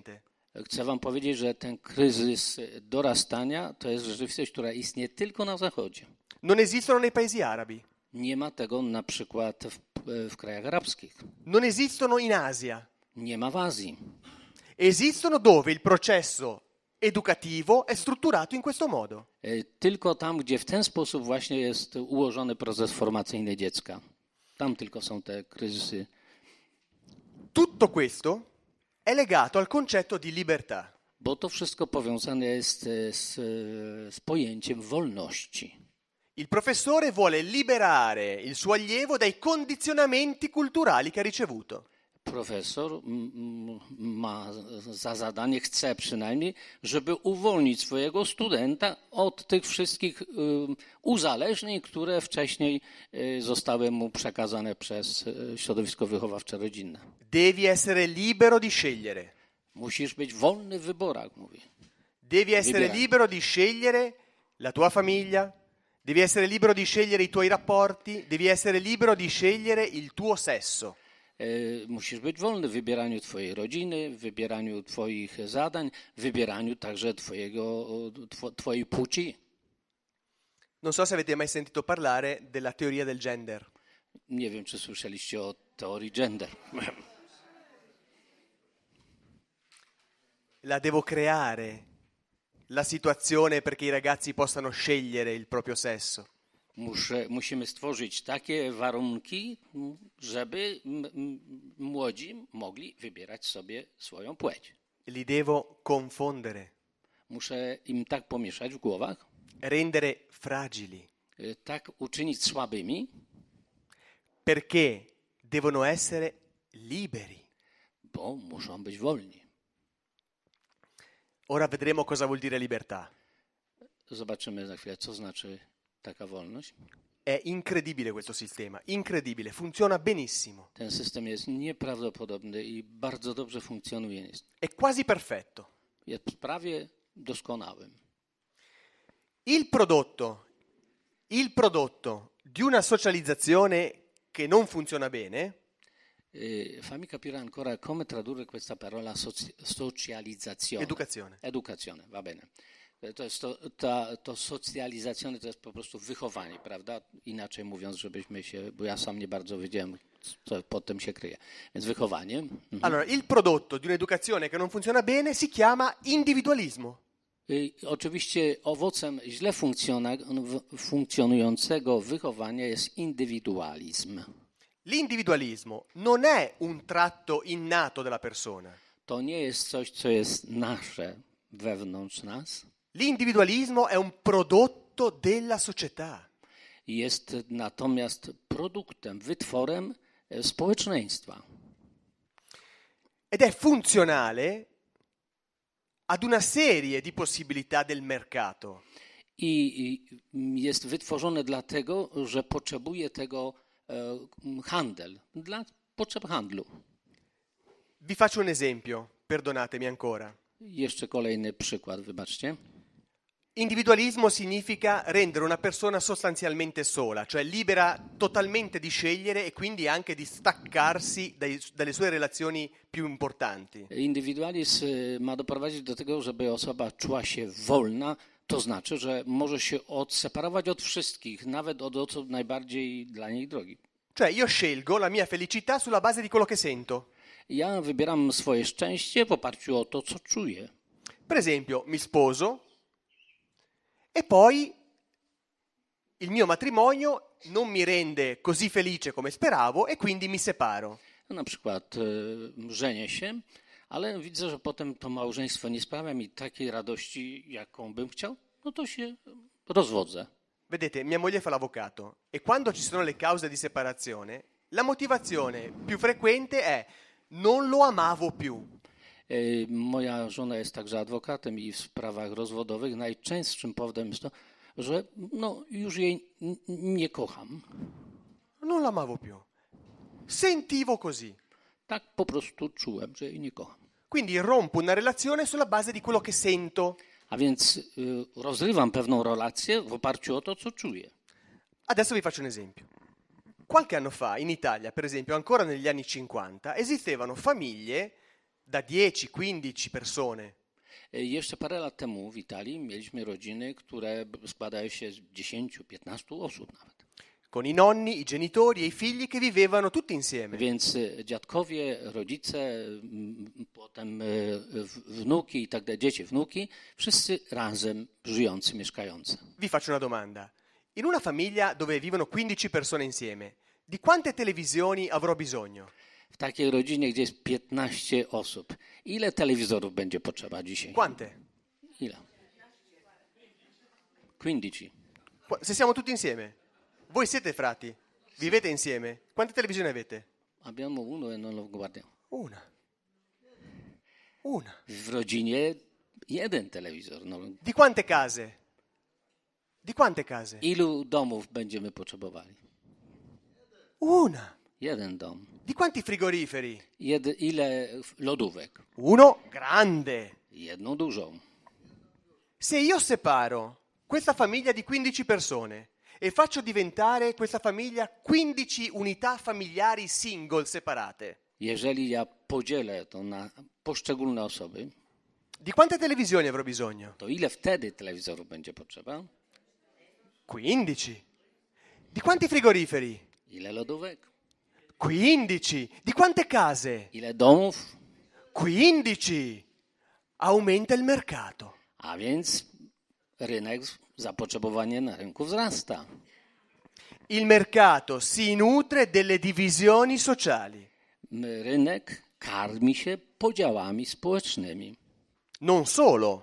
Chcę wam powiedzieć, że ten kryzys dorastania to jest rzeczywistość, która istnieje tylko na Zachodzie. Non esistono nei paesi arabi, Nie ma tego na przykład w krajach arabskich. non esistono in Asia. Nie ma w Azji. Esistono dove il processo educativo è strutturato in questo modo. Tylko tam, gdzie w ten sposób właśnie jest ułożony proces formacyjny dziecka. Tam tylko są te kryzysy. Tutto questo è legato al concetto di libertà. Bo to wszystko powiązane jest z pojęciem wolności. Il professore vuole liberare il suo allievo dai condizionamenti culturali che ha ricevuto. Profesor ma za zadanie, chce przynajmniej, żeby uwolnić swojego studenta od tych wszystkich uzależnień, które wcześniej zostały mu przekazane przez środowisko wychowawcze rodzinne. Devi essere libero di scegliere. Musisz być wolny w wyborach, mówi. Devi essere Liberare. libero di scegliere la tua famiglia, devi essere libero di scegliere i tuoi rapporti, devi essere libero di scegliere il tuo sesso. Musisz być wolny w wybieraniu twojej rodziny, w wybieraniu twoich zadań, w wybieraniu także twojej płci. Non so se avete mai sentito parlare della teoria del gender. Nie wiem, czy słyszeliście o teorii gender. La devo creare la situazione perché i ragazzi possano scegliere il proprio sesso. Musimy stworzyć takie warunki, żeby młodzi mogli wybierać sobie swoją płeć. Li devo confondere, Muszę im tak pomieszać w głowach, rendere fragili, tak uczynić słabymi, perché devono essere liberi. bo muszą być wolni. Ora vedremo cosa vuol dire libertà. Zobaczymy za chwilę, co znaczy taka wolność. È incredibile questo sistema, incredibile, funziona benissimo, Ten system jest nieprawdopodobny i bardzo dobrze funkcjonuje. è quasi perfetto. Jest prawie doskonałym. Il prodotto di una socializzazione che non funziona bene Fammi capire ancora come tradurre questa parola socializzazione. Educazione, va bene. To jest to socjalizacja to jest po prostu wychowanie, prawda? Inaczej mówiąc, żebyśmy się, bo ja sam nie bardzo wiedziałem, co pod tym się kryje. Więc wychowanie. Allora, il prodotto di un'educazione che non funziona bene si chiama individualismo. I oczywiście owocem źle funkcjonującego wychowania jest indywidualizm. L'individualismo non è un tratto innato della persona. To nie jest coś, co jest nasze wewnątrz nas. L'individualismo è un prodotto della società. Jest natomiast produktem, wytworem społeczeństwa. Ed è funzionale ad una serie di possibilità del mercato. I jest wytworzone dlatego, że potrzebuje tego handel, dla potrzeb handlu. Vi faccio un esempio, perdonatemi ancora. Jeszcze kolejny przykład, wybaczcie. Individualismo significa rendere una persona sostanzialmente sola, cioè libera totalmente di scegliere e quindi anche di staccarsi dalle sue relazioni più importanti. Indywidualizm ma doprowadzić do tego, żeby osoba czuła się wolna, to znaczy, że może się odseparować od wszystkich, nawet od osób najbardziej dla niej drogich. Cioè io scelgo la mia felicità sulla base di quello che sento. Ja wybieram swoje szczęście w oparciu o to, co czuję. Per esempio, mi sposo e poi il mio matrimonio non mi rende così felice come speravo e quindi mi separo. Na przykład żenię się, ale widzę, że potem to małżeństwo nie sprawia mi takiej radości, jaką bym chciał, no to się rozwodzę. Vedete, mia moglie fa l'avvocato e quando ci sono le cause di separazione, la motivazione più frequente è non lo amavo più. Moja żona jest także adwokatem i w sprawach rozwodowych najczęstszym powodem jest to, że no, już jej nie kocham. Non l'amavo più. Sentivo così. Tak po prostu czułem, że jej nie kocham. Quindi rompo una relazione sulla base di quello che sento. A więc rozrywam pewną relację w oparciu o to, co czuję. Adesso vi faccio un esempio. Qualche anno fa in Italia, per esempio, ancora negli anni 50, esistevano famiglie da 10-15 persone. Jeszcze parę lat temu w Italii mieliśmy rodziny, które składają się z 10-15 osób nawet. Con i nonni, i genitori e i figli che vivevano tutti insieme. Więc dziadkowie, rodzice, potem wnuki i tak dalej, dzieci, wnuki, wszyscy razem żyjący, mieszkający. Vi faccio una domanda. In una famiglia dove vivono 15 persone insieme, di quante televisioni avrò bisogno? W takiej rodzinie, gdzie jest 15 osób, ile telewizorów będzie potrzeba dzisiaj? Quante? Ile? 15. Se siamo tutti insieme. Voi siete frati, vivete insieme. Quante televisioni avete? Abbiamo uno e non lo guardiamo. Una. W rodzinie jeden telewizor. No, Di quante case? Di quante case? ilu domów będziemy potrzebowali? Una. Jeden dom. Di quanti frigoriferi? Ile lodówek? Uno grande. Jedną dużą. Se io separo questa famiglia di 15 persone e faccio diventare questa famiglia 15 unità familiari single separate, Jeżeli ja podzielę to na poszczególne osoby, di quante televisioni avrò bisogno? to ile wtedy telewizorów będzie potrzeba? 15. Di quanti frigoriferi? Ile lodówek? 15. Di quante case? Ile domów? 15. Aumenta il mercato. A więc rynek, zapotrzebowanie na rynku wzrasta. Il mercato si nutre delle divisioni sociali. Rynek karmi się podziałami społecznymi. Non solo.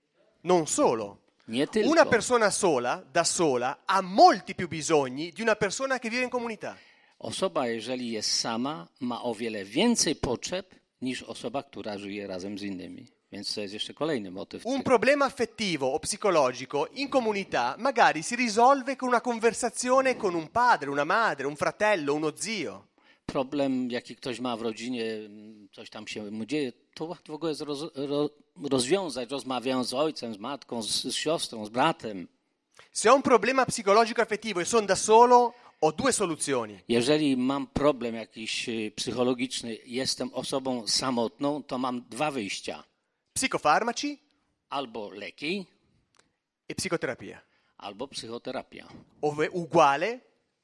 Nie tylko. Una persona sola, da sola, ha molti più bisogni di una persona che vive in comunità. Osoba, jeżeli jest sama, ma o wiele więcej potrzeb niż osoba, która żyje razem z innymi. Więc to jest jeszcze kolejny motyw. Un problema affettivo o psicologico in comunità magari si risolve con una conversazione con un padre, una madre, un fratello, uno zio. Problem, jaki ktoś ma w rodzinie, coś tam się mu dzieje, to łatwo go jest rozwiązać, rozmawiając z ojcem, z matką, z siostrą, z bratem. Se ho un problema psicologico affettivo e sono da solo, ho due soluzioni. Jeżeli mam problem jakiś psychologiczny, jestem osobą samotną, to mam dwa wyjścia. Psicofarmaci Albo leki, e psicoterapia. albo psychoterapia. Uguale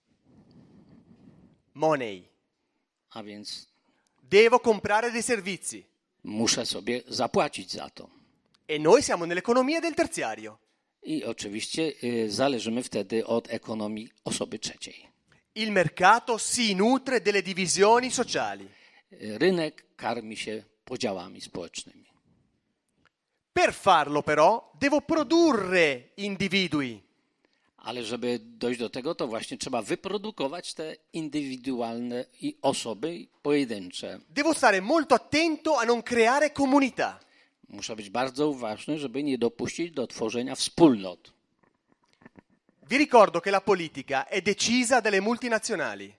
money. A więc Devo comprare dei servizi. muszę sobie zapłacić za to. E noi siamo nell'economia del terziario. I oczywiście zależymy wtedy od ekonomii osoby trzeciej. Il mercato si nutre delle divisioni sociali. Rynek karmi się podziałami społecznymi. Per farlo però devo produrre individui. Ale żeby dojść do tego, to właśnie trzeba wyprodukować te indywidualne osoby pojedyncze. Devo stare molto attento a non creare comunità. Muszę być bardzo uważny, żeby nie dopuścić do tworzenia wspólnot. Vi ricordo che la politica è decisa dalle multinazionali.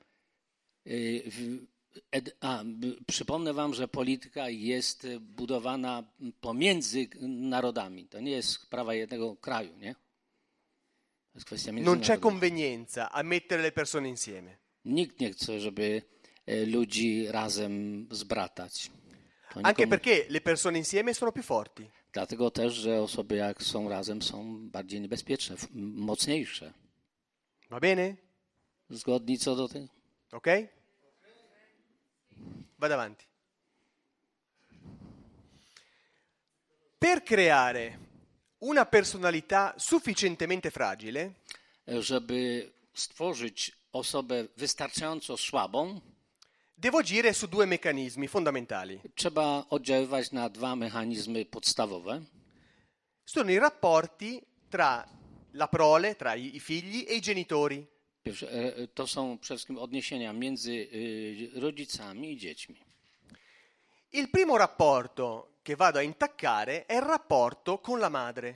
Przypomnę wam, że polityka jest budowana pomiędzy narodami. To nie jest sprawa jednego kraju, nie? To jest kwestia Non c'è międzynarodowa. convenienza a mettere le persone insieme. Nikt nie chce, żeby ludzi razem zbratać. To Anche nikomu- perché le persone insieme sono più forti. Dlatego też, że osoby jak są razem, są bardziej niebezpieczne, mocniejsze. Va bene? Zgodni co do tego? Ok? Vado avanti. Per creare una personalità sufficientemente fragile, Żeby stworzyć osobę wystarczająco słabą, devo agire su due meccanismi fondamentali. trzeba oddziaływać na dwa mechanizmy podstawowe. Sono i rapporti tra la prole, tra i figli e i genitori. Pierwsze, to są przede wszystkim odniesienia między rodzicami i dziećmi. Il primo rapporto che vado a intaccare è il rapporto con la madre.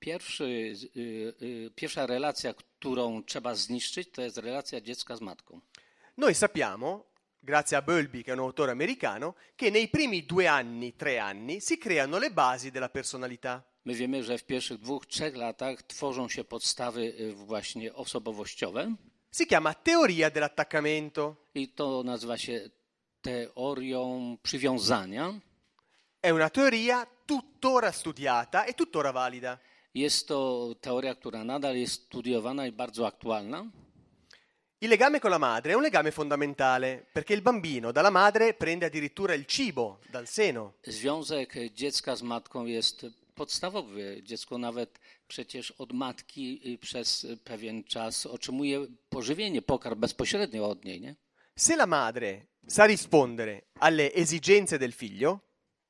Pierwsza relacja, którą trzeba zniszczyć, to jest relacja dziecka z matką. Noi sappiamo, grazie a Bowlby, che è un autore americano, che nei primi 2 anni, 3 anni si creano le basi della personalità. My wiemy, że w pierwszych 2-3 latach tworzą się podstawy właśnie osobowościowe Si chiama teoria dell'attaccamento. i to nazywa się teorią przywiązania. È una teoria tuttora studiata e tuttora valida. Jest to teoria, która nadal jest studiowana i bardzo aktualna. Il legame con la madre è un legame fondamentale, perché il bambino dalla madre prende addirittura il cibo dal seno. Związek dziecka z matką jest podstawowy. Dziecko nawet przecież od matki przez pewien czas otrzymuje pożywienie, pokarm bezpośrednio od niej, nie? Se la madre sa rispondere alle esigenze del figlio,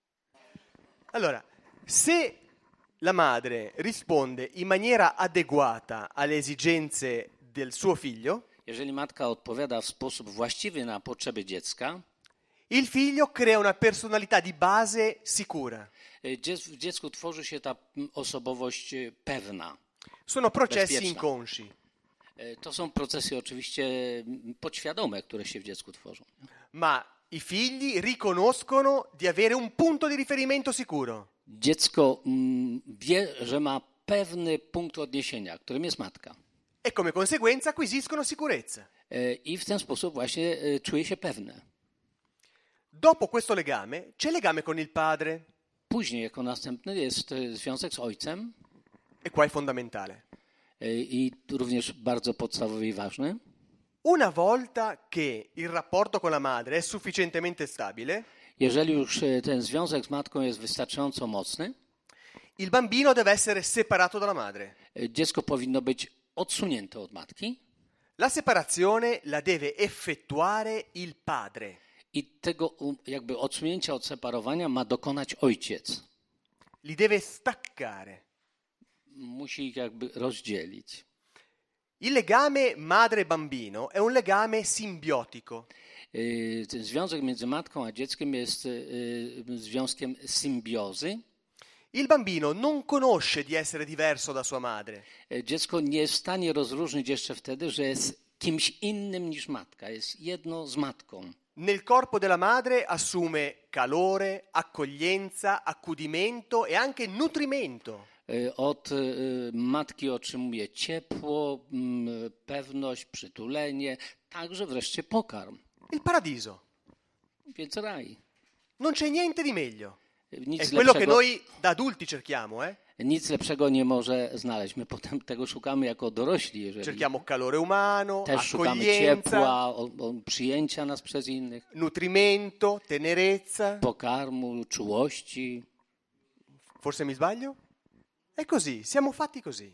allora, se la madre risponde in maniera adeguata alle esigenze del suo figlio, Jeżeli matka odpowiada w sposób właściwy na potrzeby dziecka, il figlio crea una personalità di base sicura. w dziecku tworzy się ta osobowość pewna. Sono processi Bezpieczna. inconsci, To są procesy oczywiście podświadome, które się w dziecku tworzą. ma i figli riconoscono di avere un punto di riferimento sicuro. Dziecko wie, że ma pewny punkt odniesienia, którym jest matka. E come conseguenza acquisiscono sicurezza. I w ten sposób właśnie czuje się pewne. Dopo questo legame c'è il legame con il padre, Później, jako następny, jest związek z ojcem e qua è fondamentale. i również bardzo podstawowy i ważny. Una volta che il rapporto con la madre è sufficientemente stabile, Jeżeli już ten związek z matką jest wystarczająco mocny, il bambino deve essere separato dalla madre. dziecko powinno być odsunięte od matki La separazione la deve effettuare il padre. i tego jakby odsunięcia, odseparowania ma dokonać ojciec. Li deve staccare. Musi ich jakby rozdzielić. Il legame madre-bambino è un legame simbiotico. Ten związek między matką a dzieckiem jest związkiem symbiozy. Il bambino non conosce di essere diverso da sua madre. Dziecko nie jest w stanie rozróżnić jeszcze wtedy, że jest kimś innym niż matka. Jest jedno z matką. Nel corpo della madre assume calore, accoglienza, accudimento e anche nutrimento. Od matki otrzymuje ciepło, pewność, przytulenie, także wreszcie pokarm. Il paradiso. Więc raj. Non c'è niente di meglio. Nic È quello che lepszego, noi da adulti cerchiamo, eh? nic lepszego nie może znaleźć. My potem tego szukamy jako dorośli, jeżeli Cerchiamo calore umano, też szukamy accoglienza, ciepła, przyjęcia nas przez innych, nutrimento, tenerezza. pokarmu, czułości. Forse mi sbaglio? È così, siamo fatti così.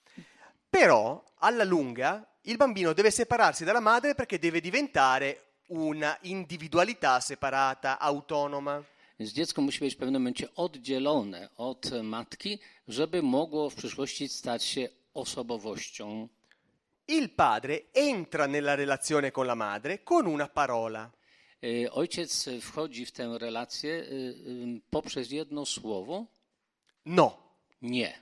Però, alla lunga, il bambino deve separarsi dalla madre perché deve diventare una individualità separata, autonoma. Więc dziecko musi być w pewnym momencie oddzielone od matki, żeby mogło w przyszłości stać się osobowością. Il padre entra nella relazione con la madre con una parola. Ojciec wchodzi w tę relację poprzez jedno słowo No, nie.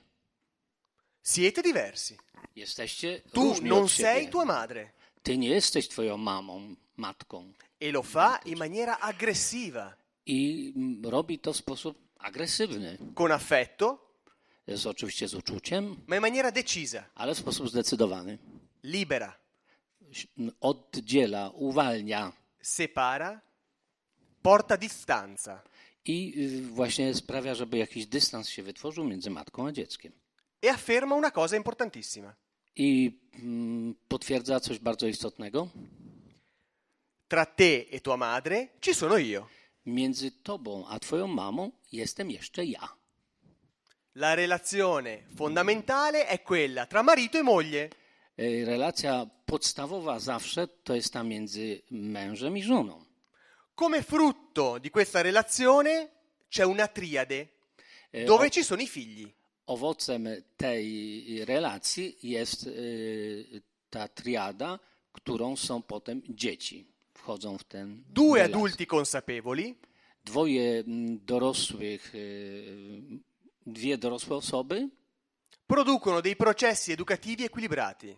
siete diversi. Jesteście Tu różni non od sei siebie. tua madre. Ty nie jesteś twoją mamą, matką. E lo fa in maniera aggressiva, I robi to w sposób agresywny. con affetto, Jest oczywiście z uczuciem, ma in maniera decisa, ale w sposób zdecydowany. libera, Oddziela, uwalnia separa, porta distanza i właśnie sprawia, żeby jakiś dystans się wytworzył między matką a dzieckiem. e afferma una cosa importantissima. I potwierdza coś bardzo istotnego. Tra te e tua madre ci sono io. Między tobą a twoją mamą jestem jeszcze ja. La relazione fondamentale è quella tra marito e moglie. Relacja podstawowa zawsze to jest ta między mężem i żoną. Come frutto di questa relazione c'è una triade dove ci sono i figli. Owocem tej relacji jest ta triada, którą są potem dzieci. Wchodzą w ten Due relację. adulti consapevoli Dwie dorosłe osoby, producono dei processi educativi equilibrati.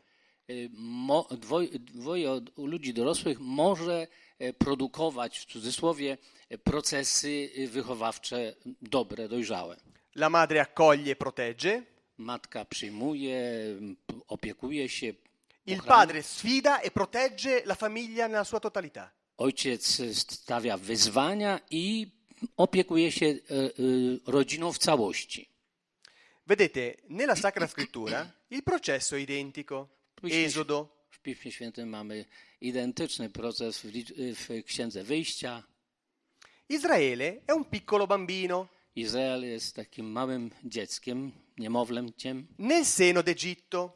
dwoje ludzi dorosłych może produkować w cudzysłowie procesy wychowawcze dobre, dojrzałe. La madre accoglie e protegge, Matka przyjmuje, opiekuje się, il ochrania. padre sfida e protegge la famiglia nella sua totalità. Ojciec stawia wyzwania i opiekuje się rodziną w całości. Vedete, nella Sacra Scrittura il processo è identico. Esodo, W Piśmie Świętym mamy identyczny proces w Księdze Wyjścia. Israele è un piccolo bambino Izrael jest takim małym dzieckiem, niemowlęciem nel seno d'Egitto.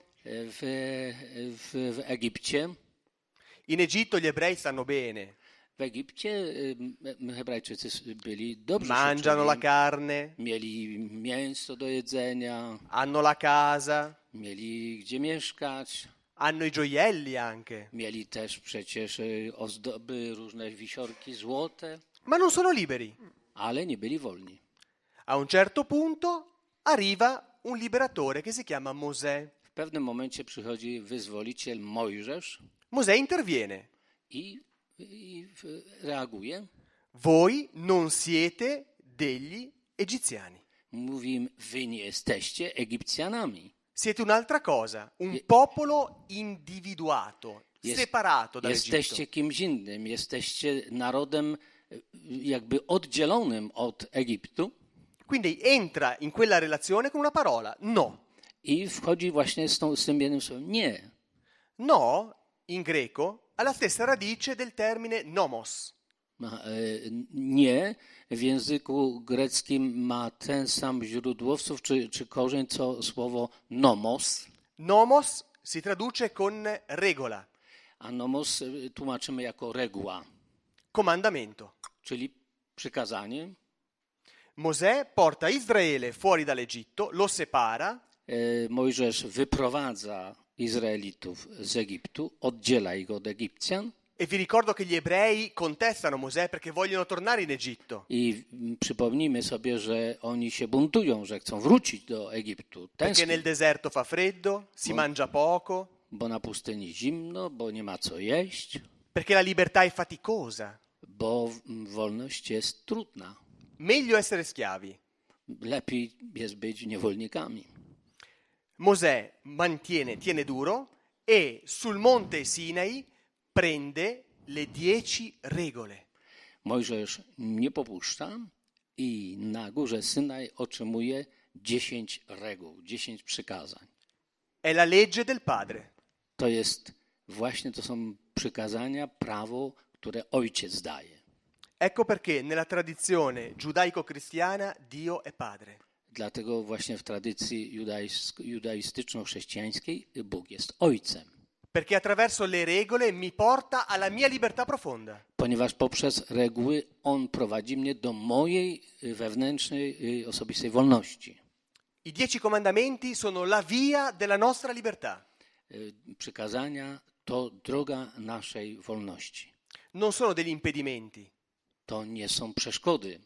w Egipcie. In Egitto gli ebrei stanno bene, W Egipcie Hebrajczycy byli dobrze się mangiano la czuli, carne, mieli mięso do jedzenia, hanno la casa, mieli gdzie mieszkać, hanno i gioielli anche, mieli też przecież ozdoby, różne wisiorki złote, ma non sono liberi. ale nie byli wolni. A un certo punto arriva un liberatore che si chiama Mosè. W pewnym momencie przychodzi wyzwoliciel Mojżesz Mosè interviene. i reaguje. Voi non siete degli egiziani. Mówi im, wy nie jesteście Egipcjanami. Siete un'altra cosa, un popolo individuato, separato dall'Egitto. Jesteście kimś innym, jesteście narodem jakby oddzielonym od Egiptu. Quindi entra in quella relazione con una parola, no. I wchodzi właśnie z tym jednym słowem, nie. No, in greco, ha la stessa radice del termine nomos. Nie w języku greckim ma ten sam źródłowców czy korzeń, co słowo nomos. Nomos si traduce con regola, A nomos tłumaczymy jako reguła, comandamento. czyli przykazanie. Mosè porta Israele fuori dall'Egitto, lo separa Mojżesz wyprowadza Izraelitów z Egiptu, oddziela ich od Egipcjan. e vi ricordo che gli ebrei contestano Mosè perché vogliono tornare in Egitto, I przypomnijmy sobie, że oni się buntują, że chcą wrócić do Egiptu. perché Tęsknią, nel deserto fa freddo, si mangia poco, bo na pustyni zimno, bo nie ma co jeść, perché la libertà è faticosa. bo wolność jest trudna. Meglio essere schiavi. Lepiej jest być niewolnikami. Mosè tiene duro e sul monte Sinai prende le 10 regole. Mojżesz nie popuszcza i na górze Synaj otrzymuje 10 reguł, 10 przykazań. È la legge del Padre. To są przykazania, prawo, które ojciec daje. Ecco perché nella tradizione giudaico-cristiana Dio è Padre. Dlatego właśnie w tradycji judaistyczno-chrześcijańskiej Bóg jest ojcem. Perché attraverso le regole mi porta alla mia libertà profonda. Ponieważ poprzez reguły On prowadzi mnie do mojej wewnętrznej, osobistej wolności. I 10 comandamenti sono la via della nostra libertà. Przykazania to droga naszej wolności. Non sono degli impedimenti. To nie są przeszkody.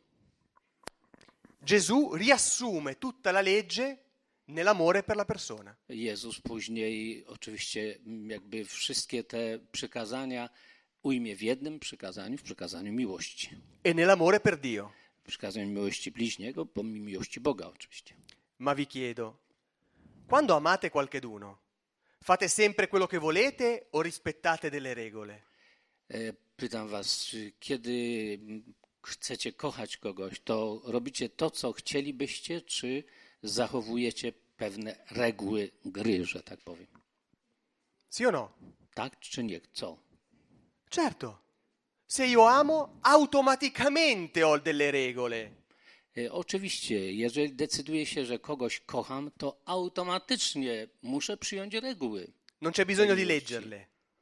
Gesù riassume tutta la legge nell'amore per la persona. Jezus później oczywiście jakby wszystkie te przykazania ujmie w jednym przykazaniu, w przykazaniu miłości. E nell'amore per Dio. W przykazaniu miłości bliźniego, bo miłości Boga oczywiście. Ma vi chiedo, quando amate qualcheduno, fate sempre quello che volete o rispettate delle regole? Pytam was, czy kiedy chcecie kochać kogoś, to robicie to, co chcielibyście, czy zachowujecie pewne reguły gry, że tak powiem? Sì o no? Tak czy nie? Co? Certo. Se io amo, automaticamente ho delle regole. Oczywiście, jeżeli decyduję się, że kogoś kocham, to automatycznie muszę przyjąć reguły. Non c'è bisogno di leggerle.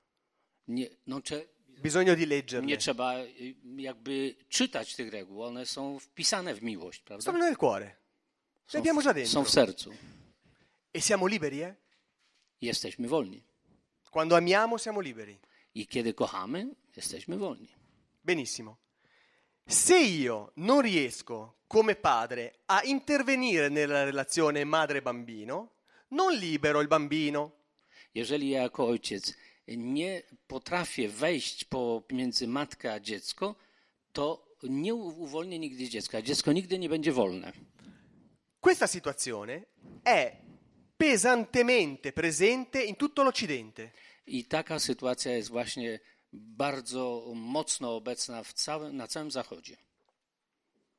Bisogno di leggerle. Nie trzeba jakby czytać tych reguł, one są wpisane w miłość, prawda? Sono nel cuore. Le abbiamo già dentro. Są w sercu. E siamo liberi, eh? Jesteśmy wolni. Quando amiamo siamo liberi. I kiedy kochamy, jesteśmy wolni. Benissimo. Se io non riesco come padre a intervenire nella relazione madre-bambino, non libero il bambino. Jeżeli ja jako ojciec nie potrafię wejść pomiędzy matkę a dziecko, to nie uwolnię nigdy dziecka. Dziecko nigdy nie będzie wolne. Questa situazione è pesantemente presente in tutto l'Occidente. I taka sytuacja jest właśnie bardzo mocno obecna na całym Zachodzie.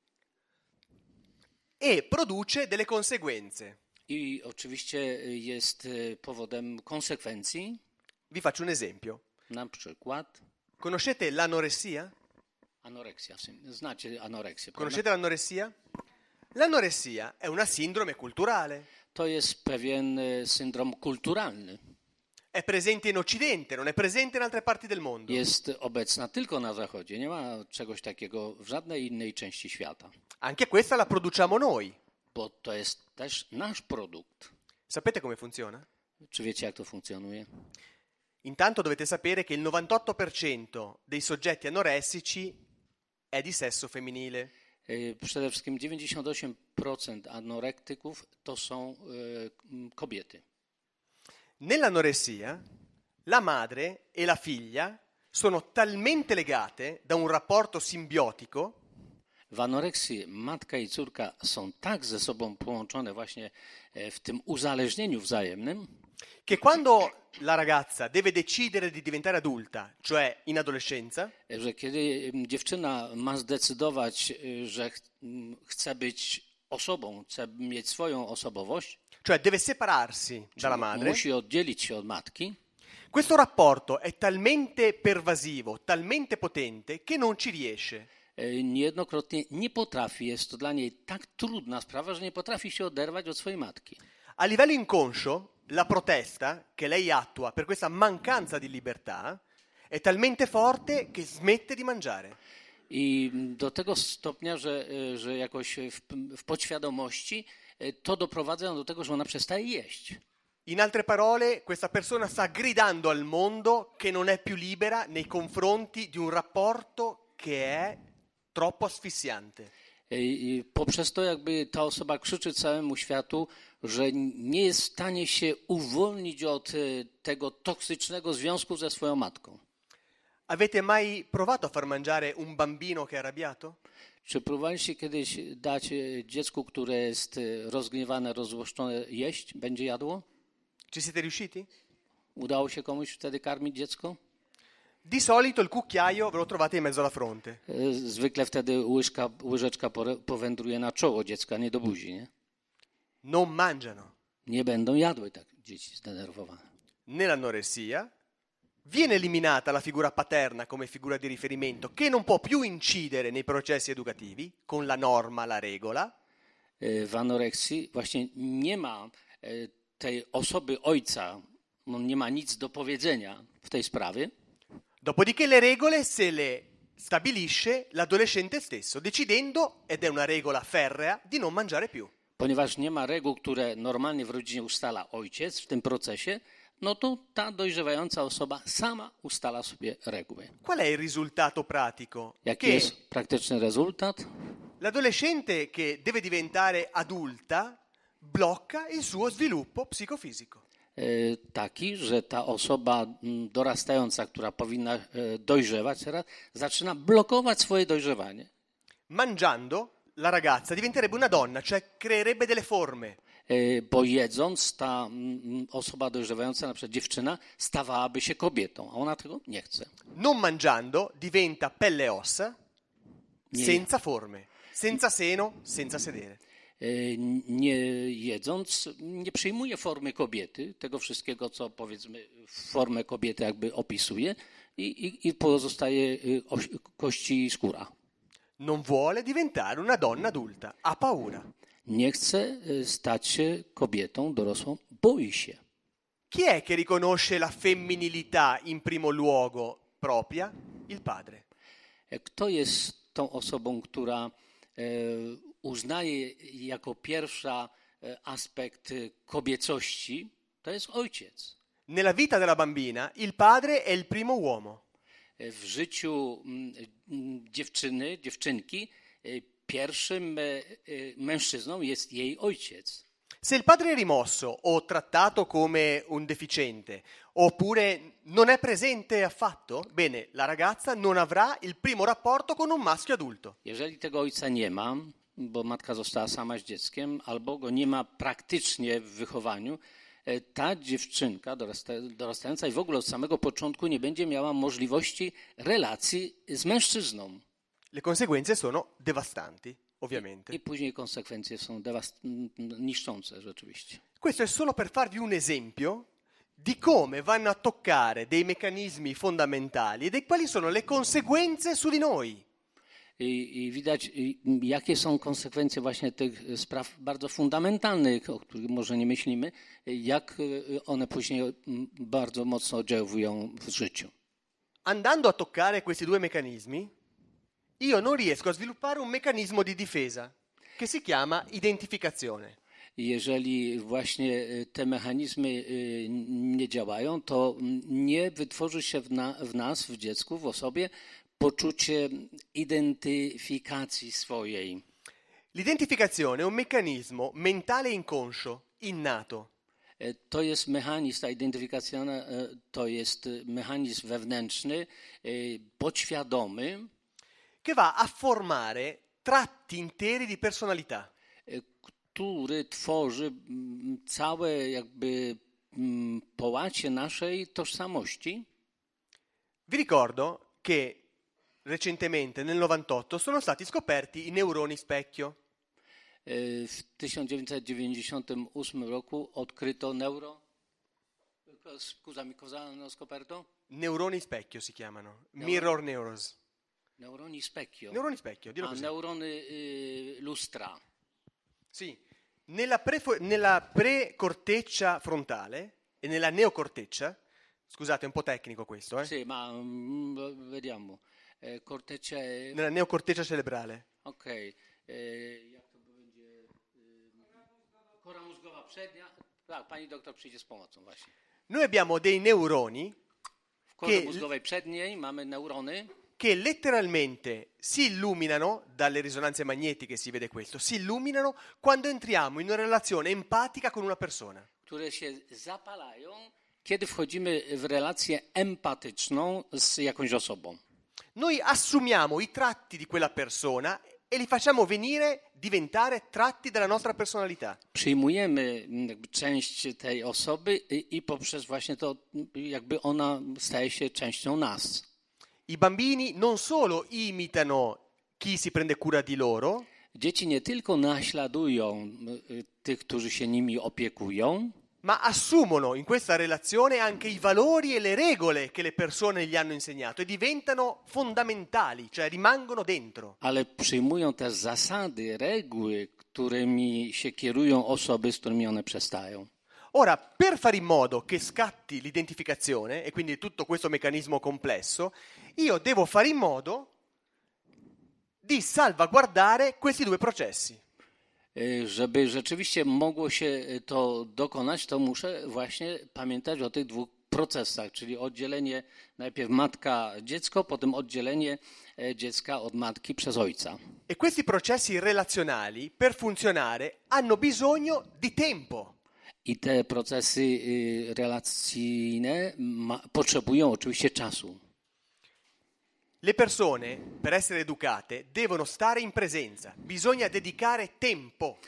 e produce delle conseguenze. I oczywiście jest powodem konsekwencji. Vi faccio un esempio. Na przykład Conoscete l'anoressia? anoreksja. Znacie anoreksję, prawda? Conoscete l'anoressia? L'anoressia è una sindrome culturale. To jest pewien syndrom kulturalny. È presente in Occidente, non è presente in altre parti del mondo. Jest obecna tylko na Zachodzie. Nie ma czegoś takiego w żadnej innej części świata. Anche questa la produciamo noi. Bo to jest też nasz produkt. Sapete come funziona? Czy wiecie, jak to funkcjonuje? Intanto dovete sapere che il 98% dei soggetti anoressici è di sesso femminile. Przede wszystkim 98% anorektyków to są kobiety. Nell'anoressia, la madre e la figlia sono talmente legate da un rapporto simbiotico W anoreksji matka i córka są tak ze sobą połączone właśnie w tym uzależnieniu wzajemnym, che quando la ragazza deve decidere di diventare adulta, cioè in adolescenza, że kiedy dziewczyna ma zdecydować, że chce być osobą, chce mieć swoją osobowość, cioè deve separarsi dalla madre, musi oddzielić się od matki, questo rapporto è talmente pervasivo, talmente potente che non ci riesce. niejednokrotnie nie potrafi, jest to dla niej tak trudna sprawa, że nie potrafi się oderwać od swojej matki. A livello inconscio, la protesta che lei attua per questa mancanza di libertà è talmente forte che smette di mangiare. I do tego stopnia, że jakoś w podświadomości to doprowadza ją do tego, że ona przestaje jeść. In altre parole, questa persona sta gridando al mondo che non è più libera nei confronti di un rapporto che è troppo asfissiante. I poprzez to jakby ta osoba krzyczy całemu światu, że nie jest w stanie się uwolnić od tego toksycznego związku ze swoją matką. Avete mai provato a far mangiare un bambino che è arrabbiato? Czy próbowaliście kiedyś dać dziecku, które jest rozgniewane, rozzłoszczone, jeść? Będzie jadło? Ci siete riusciti? Udało się komuś wtedy karmić dziecko? Di solito il cucchiaio ve lo trovate in mezzo alla fronte. Zwykle wtedy łyżeczka powędruje na czoło dziecka, nie do buzi, nie? Non mangiano. Nie będą jadły tak dzieci zdenerwowane. Nell'anoressia viene eliminata la figura paterna come figura di riferimento che non può più incidere nei processi educativi con la norma, la regola. W anoreksji właśnie nie ma tej osoby ojca, on nie ma nic do powiedzenia w tej sprawie. Dopodiché le regole se le stabilisce l'adolescente stesso, decidendo, ed è una regola ferrea, di non mangiare più. Ponieważ nie ma reguł, które normalnie w rodzinie ustala ojciec w tym procesie, no to ta dojrzewająca osoba sama ustala sobie reguły. Qual è il risultato pratico? Jaki Che jest praktyczny rezultat? l'adolescente che deve diventare adulta blocca il suo sviluppo psicofisico. Taki, że ta osoba dorastająca, która powinna dojrzewać teraz, zaczyna blokować swoje dojrzewanie. Mangiando, la ragazza diventerebbe una donna, cioè creerebbe delle forme. Bo jedząc, ta osoba dojrzewająca, na przykład dziewczyna, stawałaby się kobietą, a ona tego nie chce. Non mangiando diventa pelle e ossa, senza forme, senza seno, senza sedere. Nie jedząc, nie przyjmuje formy kobiety, tego wszystkiego, co powiedzmy formę kobiety jakby opisuje i pozostaje kości i skóra. Non vuole diventare una donna adulta, ha paura. Nie chce stać się kobietą dorosłą, boi się. Chi è che riconosce la femminilità in primo luogo propria? Il padre. Kto jest tą osobą, która uznaje jako pierwsza aspekt kobiecości? To jest ojciec. Nella vita della bambina il padre è il primo uomo. W życiu dziewczynki pierwszym mężczyzną jest jej ojciec. Se il padre è rimosso o trattato come un deficiente oppure non è presente affatto, bene, la ragazza non avrà il primo rapporto con un maschio adulto. Jeżeli tego ojca nie ma, bo matka została sama z dzieckiem, albo go nie ma praktycznie w wychowaniu, ta dziewczynka dorastająca i w ogóle od samego początku nie będzie miała możliwości relacji z mężczyzną. Le conseguenze sono devastanti. ovviamente. I później konsekwencje są niszczące rzeczywiście. Questo è solo per farvi un esempio di come vanno a toccare dei meccanismi fondamentali e di quali sono le conseguenze su di noi. I widać, jakie są konsekwencje właśnie tych spraw bardzo fundamentalnych, o których może nie myślimy, jak one później bardzo mocno oddziałują w życiu. Andando a toccare questi due meccanismi, io non riesco a sviluppare un meccanismo di difesa che si chiama identificazione. Jeżeli właśnie te mechanizmy nie działają, to nie wytworzy się w nas, w dziecku, w osobie, poczucie identyfikacji swojej. L'identificazione è un meccanismo mentale inconscio, innato. To jest mechanizm, ta identyfikacja to jest mechanizm wewnętrzny, podświadomy, che va a formare tratti interi di personalità. który tworzy całe jakby połacie naszej tożsamości. Vi ricordo che recentemente, nel 98, sono stati scoperti i neuroni specchio. W 1998 roku odkryto Scusami, cosa hanno scoperto? Neuroni specchio si chiamano, mirror neurons. Neuroni specchio. Neuroni specchio, dillo così. Neurony lustra. Sì, nella precorteccia frontale e nella neocorteccia, scusate, è un po' tecnico questo, Sì, ma vediamo. Corteccia è... Nella neocorteccia cerebrale. Ok. Jak to będzie? Kora mózgowa przednia. Tak, pani doktor przyjdzie z pomocą właśnie. Noi abbiamo dei neuroni W korze mózgowej przedniej mamy neurony, che letteralmente si illuminano, dalle risonanze magnetiche si vede questo, si illuminano quando entriamo in una relazione empatica con una persona. które się zapalają, kiedy wchodzimy w relację empatyczną z jakąś osobą. Noi assumiamo i tratti di quella persona e li facciamo diventare tratti della nostra personalità. Przyjmujemy jakby część tej osoby i poprzez właśnie to jakby ona staje się częścią nas. I bambini non solo imitano chi si prende cura di loro, Dzieci nie tylko naśladują tych, którzy się nimi opiekują, ma assumono in questa relazione anche i valori e le regole che le persone gli hanno insegnato e diventano fondamentali, cioè rimangono dentro. ale przyjmują też zasady, reguły, którymi się kierują osoby, z którymi one przestają. Ora, per fare in modo che scatti l'identificazione, e quindi tutto questo meccanismo complesso, io devo fare in modo di salvaguardare questi due processi. Żeby rzeczywiście mogło się to dokonać, to muszę właśnie pamiętać o tych dwóch procesach, czyli oddzielenie najpierw matka-dziecko, potem oddzielenie dziecka od matki przez ojca. E questi processi relazionali, per funzionare, hanno bisogno di tempo. I te procesy relacyjne potrzebują oczywiście czasu. Le persone, per essere educate, devono stare in presenza, bisogna dedicare tempo.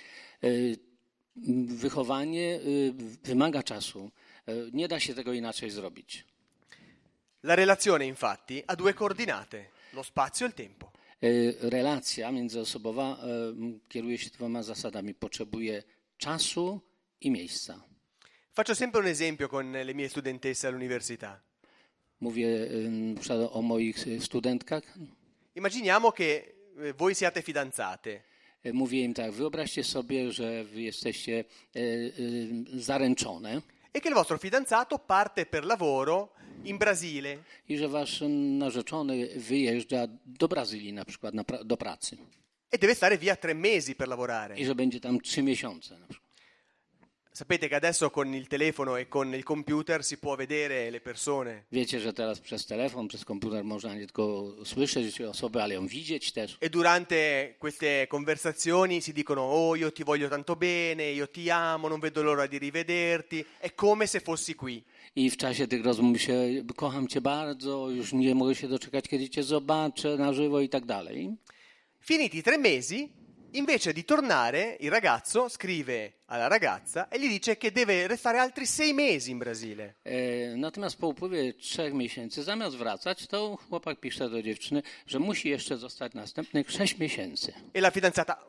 Wychowanie wymaga czasu. Nie da się tego inaczej zrobić. La relazione, infatti, ha due coordinate, lo spazio e il tempo. Relacja międzyosobowa kieruje się dwoma zasadami. Potrzebuje czasu i miejsca. Faccio sempre un esempio con le mie studentesse all'università. Mówię o moich studentkach. Immaginiamo che voi siate fidanzate. Mówię im tak, wyobraźcie sobie, że wy jesteście zaręczone. E che il vostro fidanzato parte per lavoro in Brasile. I że wasz narzeczony wyjeżdża do Brazylii na przykład do pracy. E deve stare via 3 mesi per lavorare. I że będzie tam 3 miesiące na przykład. Sapete che adesso con il telefono e con il computer si può vedere le persone. Wiecie, że teraz przez telefon, przez komputer można nie tylko słyszeć osoby, ale ją widzieć też. E durante queste conversazioni si dicono: "Oh, io ti voglio tanto bene, io ti amo, non vedo l'ora di rivederti". È come se fossi qui. I w czasie tych rozmów się kocham cię bardzo, już nie mogę się doczekać, kiedy cię zobaczę na żywo i tak dalej. Finiti 3 mesi, Invece di tornare, il ragazzo scrive alla ragazza e gli dice che deve restare altri 6 mesi in Brasile. Natomiast po upływie 3 miesięcy, zamiast wracać, to chłopak pisze do dziewczyny, że musi jeszcze zostać następnych 6 miesięcy. E la fidanzata,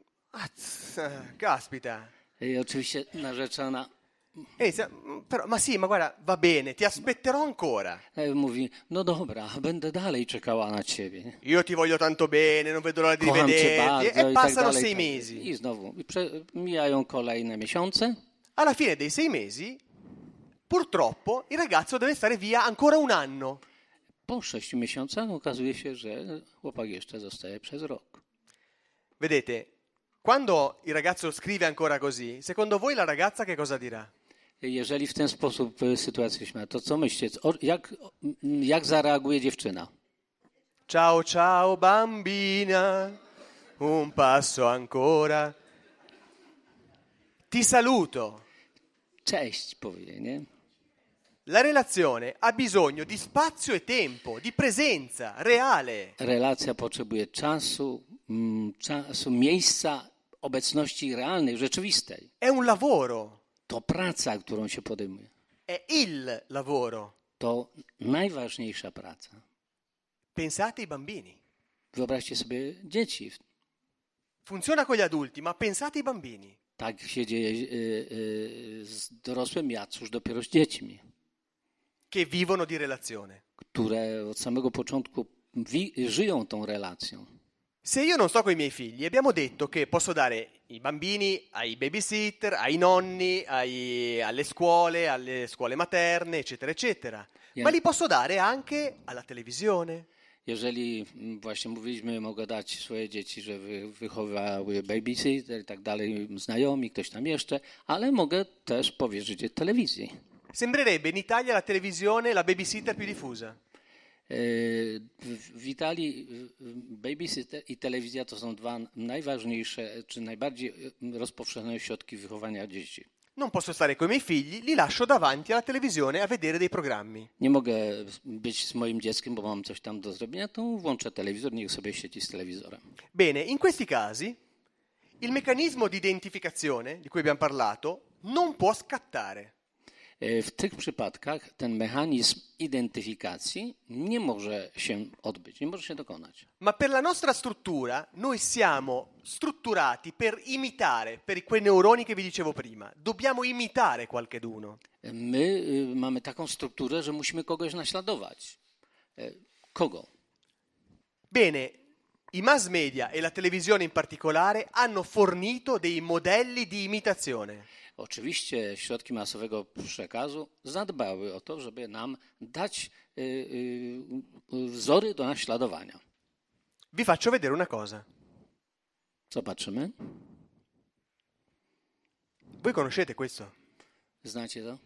caspita. I oczywiście narzeczona E inizia, però, ma sì, ma guarda, va bene, ti aspetterò ancora. mówi, no dobra, będę dalej czekała na ciebie. Io ti voglio tanto bene, non vedo l'ora di Kocham cię rivederti. bardzo E i tak passano dalej. 6 mesi. I znowu mijają kolejne miesiące. Alla fine dei 6 mesi, purtroppo, il ragazzo deve stare via ancora un anno. Po 6 miesiącach okazuje się, że chłopak jeszcze zostaje przez rok. Vedete, quando il ragazzo scrive ancora così, secondo voi la ragazza che cosa dirà? Jeżeli w ten sposób sytuacja się ma, to co myślicie? Jak zareaguje dziewczyna? Ciao, ciao, bambina, un passo ancora. Ti saluto. Cześć, powie, nie? La relazione ha bisogno di spazio e tempo, di presenza reale. Relacja potrzebuje czasu, miejsca, obecności realnej, rzeczywistej. È un lavoro, To praca, którą się podejmuje. è il lavoro. To najważniejsza praca. Pensate ai bambini. Wyobraźcie sobie dzieci. Funziona con gli adulti, ma pensate ai bambini. Tak się dzieje z dorosłymi, a cóż dopiero z dziećmi, Che vivono di relazione. które od samego początku żyją tą relacją. Se io non sto con i miei figli, abbiamo detto che posso dare i bambini ai babysitter, ai nonni, alle scuole materne, eccetera, eccetera. Ma li posso dare anche alla televisione. Jeżeli właśnie mówiliśmy, mogę dać swoje dzieci, że wychowały babysitter i tak dalej, znajomi, ktoś tam jeszcze, ale mogę też powierzyć je telewizji. Sembrerebbe in Italia la televisione la babysitter più diffusa. W Italii babysitter i telewizja to są dwa najważniejsze, czy najbardziej rozpowszechnione środki wychowania dzieci. Non posso stare con i miei figli, li lascio davanti alla televisione a vedere dei programmi. Nie mogę być z moim dzieckiem, bo mam coś tam do zrobienia, to włączę telewizor, niech sobie siedzi z telewizorem. Bene, in questi casi il meccanismo di identificazione di cui abbiamo parlato non può scattare. W tych przypadkach ten mechanizm identyfikacji nie może się odbyć, nie może się dokonać. Ma per la nostra struttura noi siamo strutturati per imitare, per quei neuroni che vi dicevo prima. Dobbiamo imitare qualcheduno. My mamy taką strukturę, że musimy kogoś naśladować. Kogo? Bene, i mass media e la televisione in particolare hanno fornito dei modelli di imitazione. Oczywiście środki masowego przekazu zadbały o to, żeby nam dać wzory do naśladowania. Vi faccio vedere una cosa. Co patrzymy? Voi conoscete questo? Znacie to?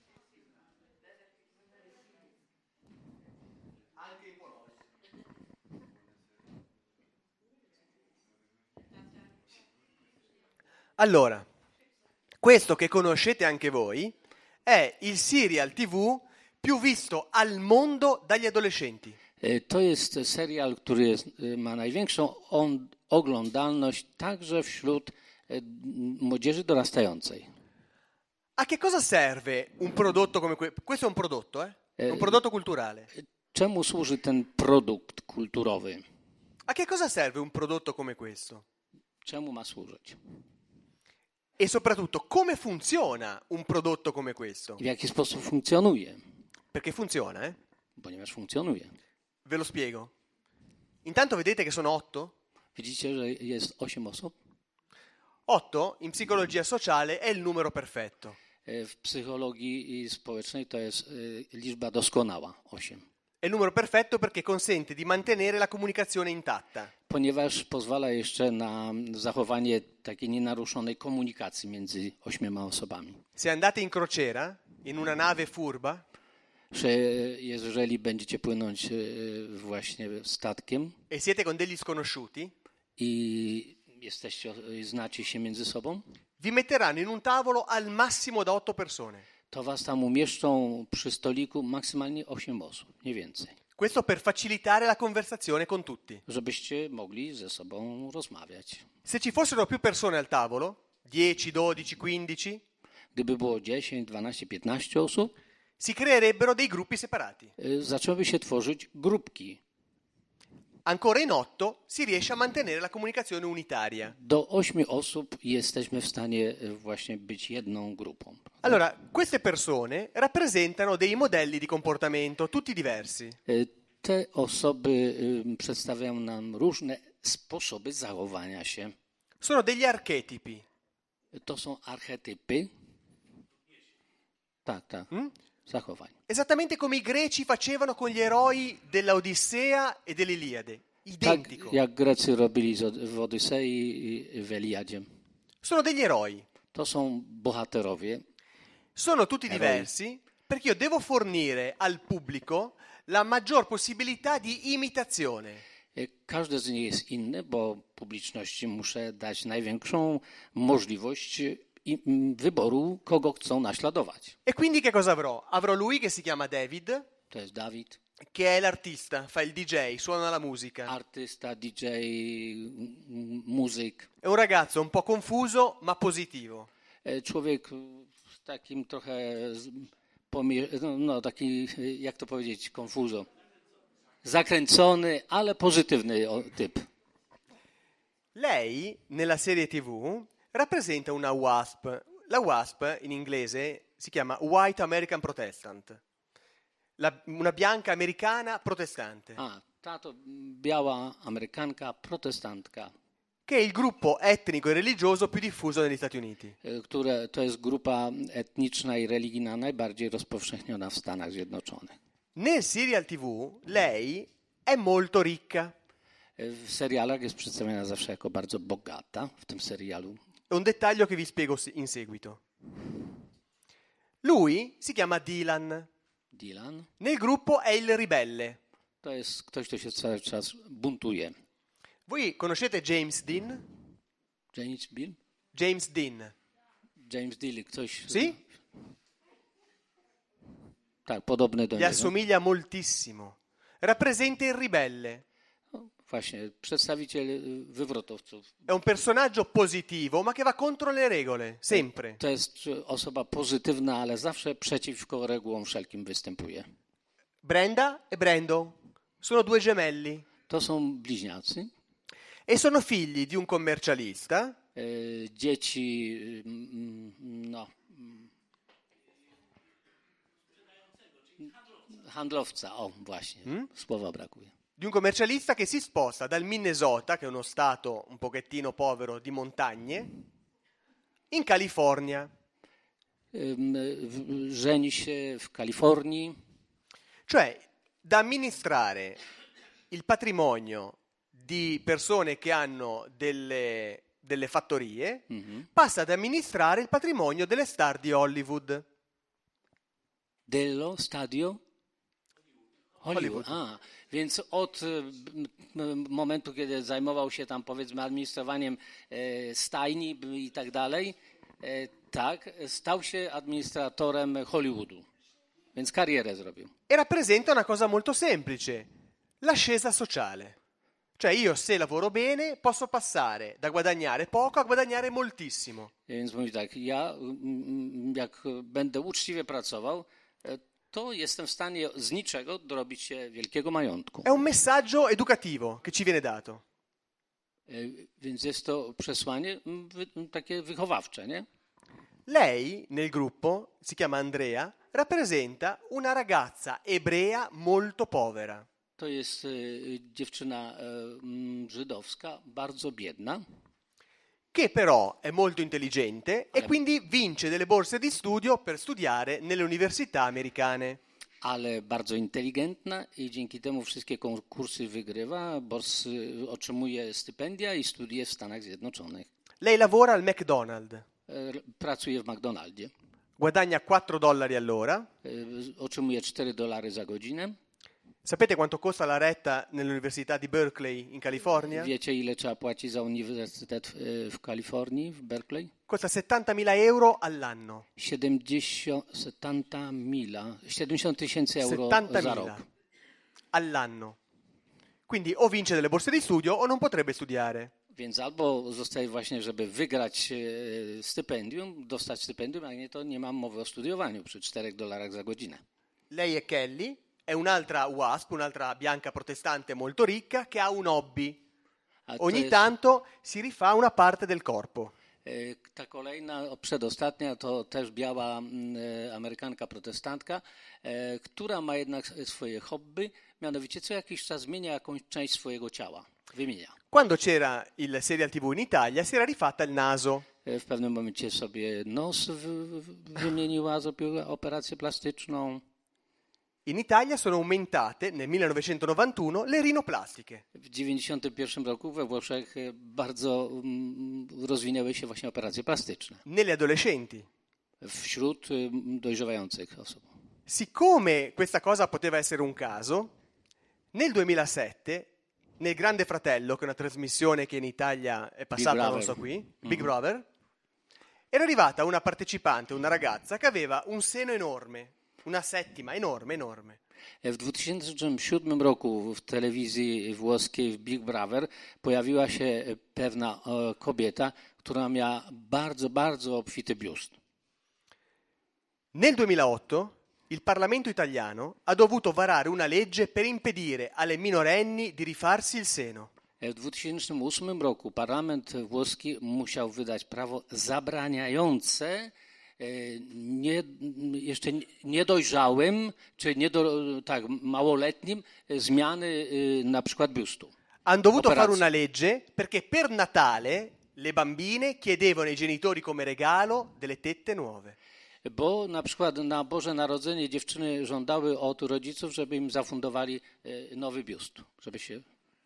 Allora, questo che conoscete anche voi è il serial TV più visto al mondo dagli adolescenti. To jest serial, który ma największą oglądalność także wśród młodzieży dorastającej. A che cosa serve un prodotto come questo? Questo è un prodotto, Un prodotto culturale. Czemu służy ten produkt kulturowy? A che cosa serve un prodotto come questo? Czemu ma służyć? E soprattutto, come funziona un prodotto come questo? W jaki sposób funkcjonuje? Perché funziona, Ponieważ funkcjonuje. Ve lo spiego. Intanto vedete che sono 8? Widzicie, że jest 8 osób? 8 in psicologia sociale è il numero perfetto. W psychologii społecznej to jest liczba doskonała, 8. È il numero perfetto perché consente di mantenere la comunicazione intatta. Ponieważ pozwala jeszcze na zachowanie takiej nienaruszonej komunikacji między 8 osobami. Se andate in crociera, in una nave furba, Że jeżeli będziecie płynąć właśnie statkiem e siete con degli sconosciuti, i znacie się między sobą, vi metteranno in un tavolo al massimo da 8 persone. to was tam umieszczą przy stoliku maksymalnie 8 osób, nie więcej. Questo per facilitare la conversazione con tutti. żebyście mogli ze sobą rozmawiać. Se ci fossero più persone al tavolo, 10, 12, 15, Gdyby było 10, 12, 15 osób, si creerebbero dei gruppi separati. zaczęłyby się tworzyć grupki. Ancora in 8 si riesce a mantenere la comunicazione unitaria. Do 8 osób jesteśmy w stanie właśnie być jedną grupą. Allora, queste persone rappresentano dei modelli di comportamento, tutti diversi. Te osoby przedstawiają nam różne sposoby zachowania się. Sono degli archetipi. To są archetypy. Tak. Zachowań. Esattamente come i greci facevano con gli eroi della Odissea e dell'Iliade. Identico. Tak jak Grecy robili w Odysei i w Eliadzie. Sono degli eroi. To są bohaterowie. Sono tutti diversi perché io devo fornire al pubblico la maggior possibilità di imitazione. Każdy z nich jest inny, bo publiczności muszę dać największą możliwość wyboru, kogo chcą naśladować. E quindi che cosa avrò? Avrò lui che si chiama David, To jest Dawid, che è l'artista, fa il DJ, suona la musica. artysta, DJ, muzyk. È un ragazzo un po' confuso ma positivo. Człowiek z takim trochę, taki, jak to powiedzieć, konfuzo. Zakręcony, ale pozytywny typ. Lei, nella serie TV, rappresenta una WASP. La WASP in inglese si chiama White American Protestant. Una bianca americana protestante. Tato biała Amerykanka, protestantka. Che è il gruppo etnico e religioso più diffuso negli Stati Uniti. To jest grupa etniczna i religijna najbardziej rozpowszechniona w Stanach Zjednoczonych. Nel serial TV lei è molto ricca. W serialach jest przedstawiana zawsze jako bardzo bogata w tym serialu. È un dettaglio che vi spiego in seguito. Lui si chiama Dylan. Dylan Nel gruppo è il ribelle. to jest ktoś, kto się cały czas buntuje. Voi conoscete James Dean? James Bill? James Dean. James Deal, ktoś... Sì? Tak, podobny do Gli niego. assomiglia moltissimo. Rappresenta il ribelle. Właśnie, przedstawiciel wywrotowców. È un personaggio positivo, ma che va contro le regole, sempre. To jest osoba pozytywna, ale zawsze przeciwko regułom wszelkim występuje. Brenda e Brandon sono due gemelli To są bliźniacy. e sono figli di un commercialista Dzieci, handlowca, o właśnie, słowa brakuje. di un commercialista che si sposta dal Minnesota, che è uno stato un pochettino povero di montagne, in California. Żeni się w Kalifornii, Cioè, da amministrare il patrimonio di persone che hanno delle fattorie, passa ad amministrare il patrimonio delle star di Hollywood. dello stadio Hollywood. Więc od momentu, kiedy zajmował się tam, powiedzmy, administrowaniem stajni i tak dalej, tak, stał się administratorem Hollywoodu. Więc karierę zrobił. E rappresenta una cosa molto semplice, l'ascesa sociale. Cioè io se lavoro bene posso passare da guadagnare poco a guadagnare moltissimo. Więc mówi tak, ja jak będę uczciwie pracował, to jestem w stanie z niczego dorobić się wielkiego majątku. È un messaggio educativo che ci viene dato. Więc jest to przesłanie takie wychowawcze, nie? Lei nel gruppo, si chiama Andrea, rappresenta una ragazza ebrea molto povera. To jest dziewczyna żydowska, bardzo biedna, Che però è molto intelligente e quindi vince delle borse di studio per studiare nelle università americane. ale bardzo inteligentna i dzięki temu wszystkie konkursy wygrywa, otrzymuje stypendia i studiuje w Stanach Zjednoczonych. Lei lavora al McDonald's, Pracuje w McDonaldzie, guadagna $4 all'ora. otrzymuje $4 za godzinę. Sapete quanto costa la retta nell'università di Berkeley in California? Wiecie, ile trzeba płacić za uniwersytet w Kalifornii, w Berkeley? Costa 70.000 euro all'anno. 70 tysięcy euro 70.000 za rok. all'anno. Quindi o vince delle borse di studio o non potrebbe studiare. Więc albo zostaje właśnie, żeby wygrać stypendium, dostać stypendium, a nie to nie mam mowy o studiowaniu przy $4 za godzinę. Lei è Kelly, è un'altra WASP, un'altra bianca protestante molto ricca che ha un hobby. A to Ogni jest, tanto si rifà una parte del corpo. ta kolejna, przedostatnia, to też biała Amerykanka protestantka, która ma jednak swoje hobby, mianowicie co jakiś czas zmienia jakąś część swojego ciała. Wymienia. Quando c'era il serial TV in Italia si era rifatta il naso. W pewnym momencie sobie nos wymieniła, zrobiła operację plastyczną. In Italia sono aumentate nel 1991 le rinoplastiche. W 1991 roku we Włoszech bardzo rozwinęły się właśnie operacje plastyczne Nelle adolescenti. wśród dojrzewających osób. Siccome questa cosa poteva essere un caso, nel 2007, nel Grande Fratello, che è una trasmissione che in Italia è passata, non so qui, Big Brother, era arrivata una partecipante, una ragazza, che aveva un seno enorme, una settima enorme, enorme. W 2007 roku w telewizji włoskiej w Big Brother pojawiła się pewna kobieta, która miała bardzo, bardzo obfity biust. Nel 2008 il Parlamento italiano ha dovuto varare una legge per impedire alle minorenni di rifarsi il seno. W 2008 roku parlament włoski musiał wydać prawo zabraniające jeszcze niedojrzałym czy małoletnim zmiany na przykład biustu. Hanno dovuto fare Operazioni. una legge perché per Natale le bambine chiedevano ai genitori come regalo delle tette nuove. Bo na przykład na Boże Narodzenie dziewczyny żądały od rodziców, żeby im zafundowali nowy biust, żeby się...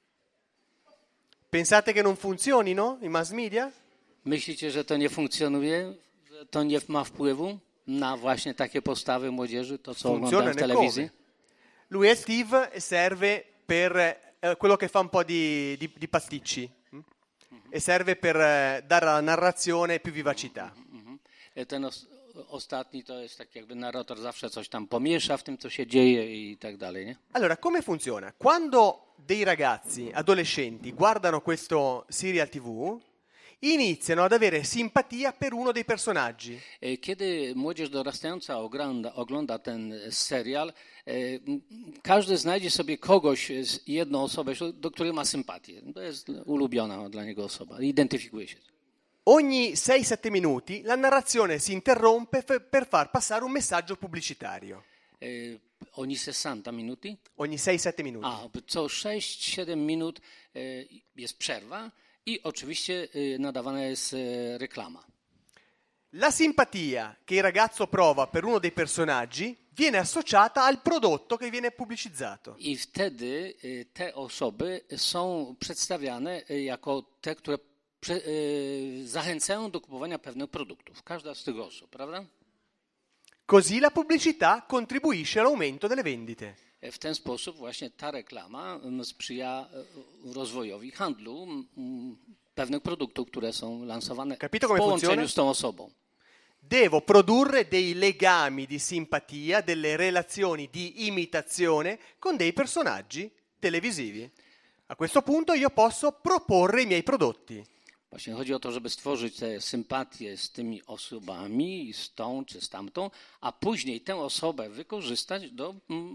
Pensate che non funzionino i mass media? Myślicie, że to nie funkcjonuje, że to nie ma wpływu na właśnie takie postawy młodzieży, to co oglądają w telewizji? Lui è Steve e serve per quello che fa un po' di pasticci e serve per dare alla narrazione più vivacità. Ten ostatni to jest tak jakby narrator zawsze coś tam pomiesza w tym, co się dzieje i tak dalej, nie? Allora, come funziona? Quando dei ragazzi, adolescenti, guardano questo serial TV, iniziano ad avere simpatia per uno dei personaggi. Kiedy młodzież dorastająca ogląda ten serial, każdy znajdzie sobie kogoś, jedną osobę, do której ma sympatię. To jest ulubiona dla niego osoba, identyfikuje się. Ogni 6-7 minuti la narrazione si interrompe per far passare un messaggio pubblicitario. Ogni 60 minuti? Ogni 6-7 minuti. Co 6-7 minut jest przerwa i oczywiście nadawana jest reklama. La simpatia che il ragazzo prova per uno dei personaggi viene associata al prodotto che viene pubblicizzato. I wtedy te osoby są przedstawiane jako te, które zachęcają do kupowania pewnych produktów. Każda z tych osób, prawda? Così la pubblicità contribuisce all'aumento delle vendite. W ten sposób właśnie ta reklama sprzyja rozwojowi handlu pewnych produktów, które są lansowane Capito w come połączeniu funziona? z tą osobą. Devo produrre dei legami di simpatia, delle relazioni di imitazione con dei personaggi televisivi. A questo punto io posso proporre i miei prodotti. Właśnie chodzi o to, żeby stworzyć te sympatie z tymi osobami, z tą czy z tamtą, a później tę osobę wykorzystać do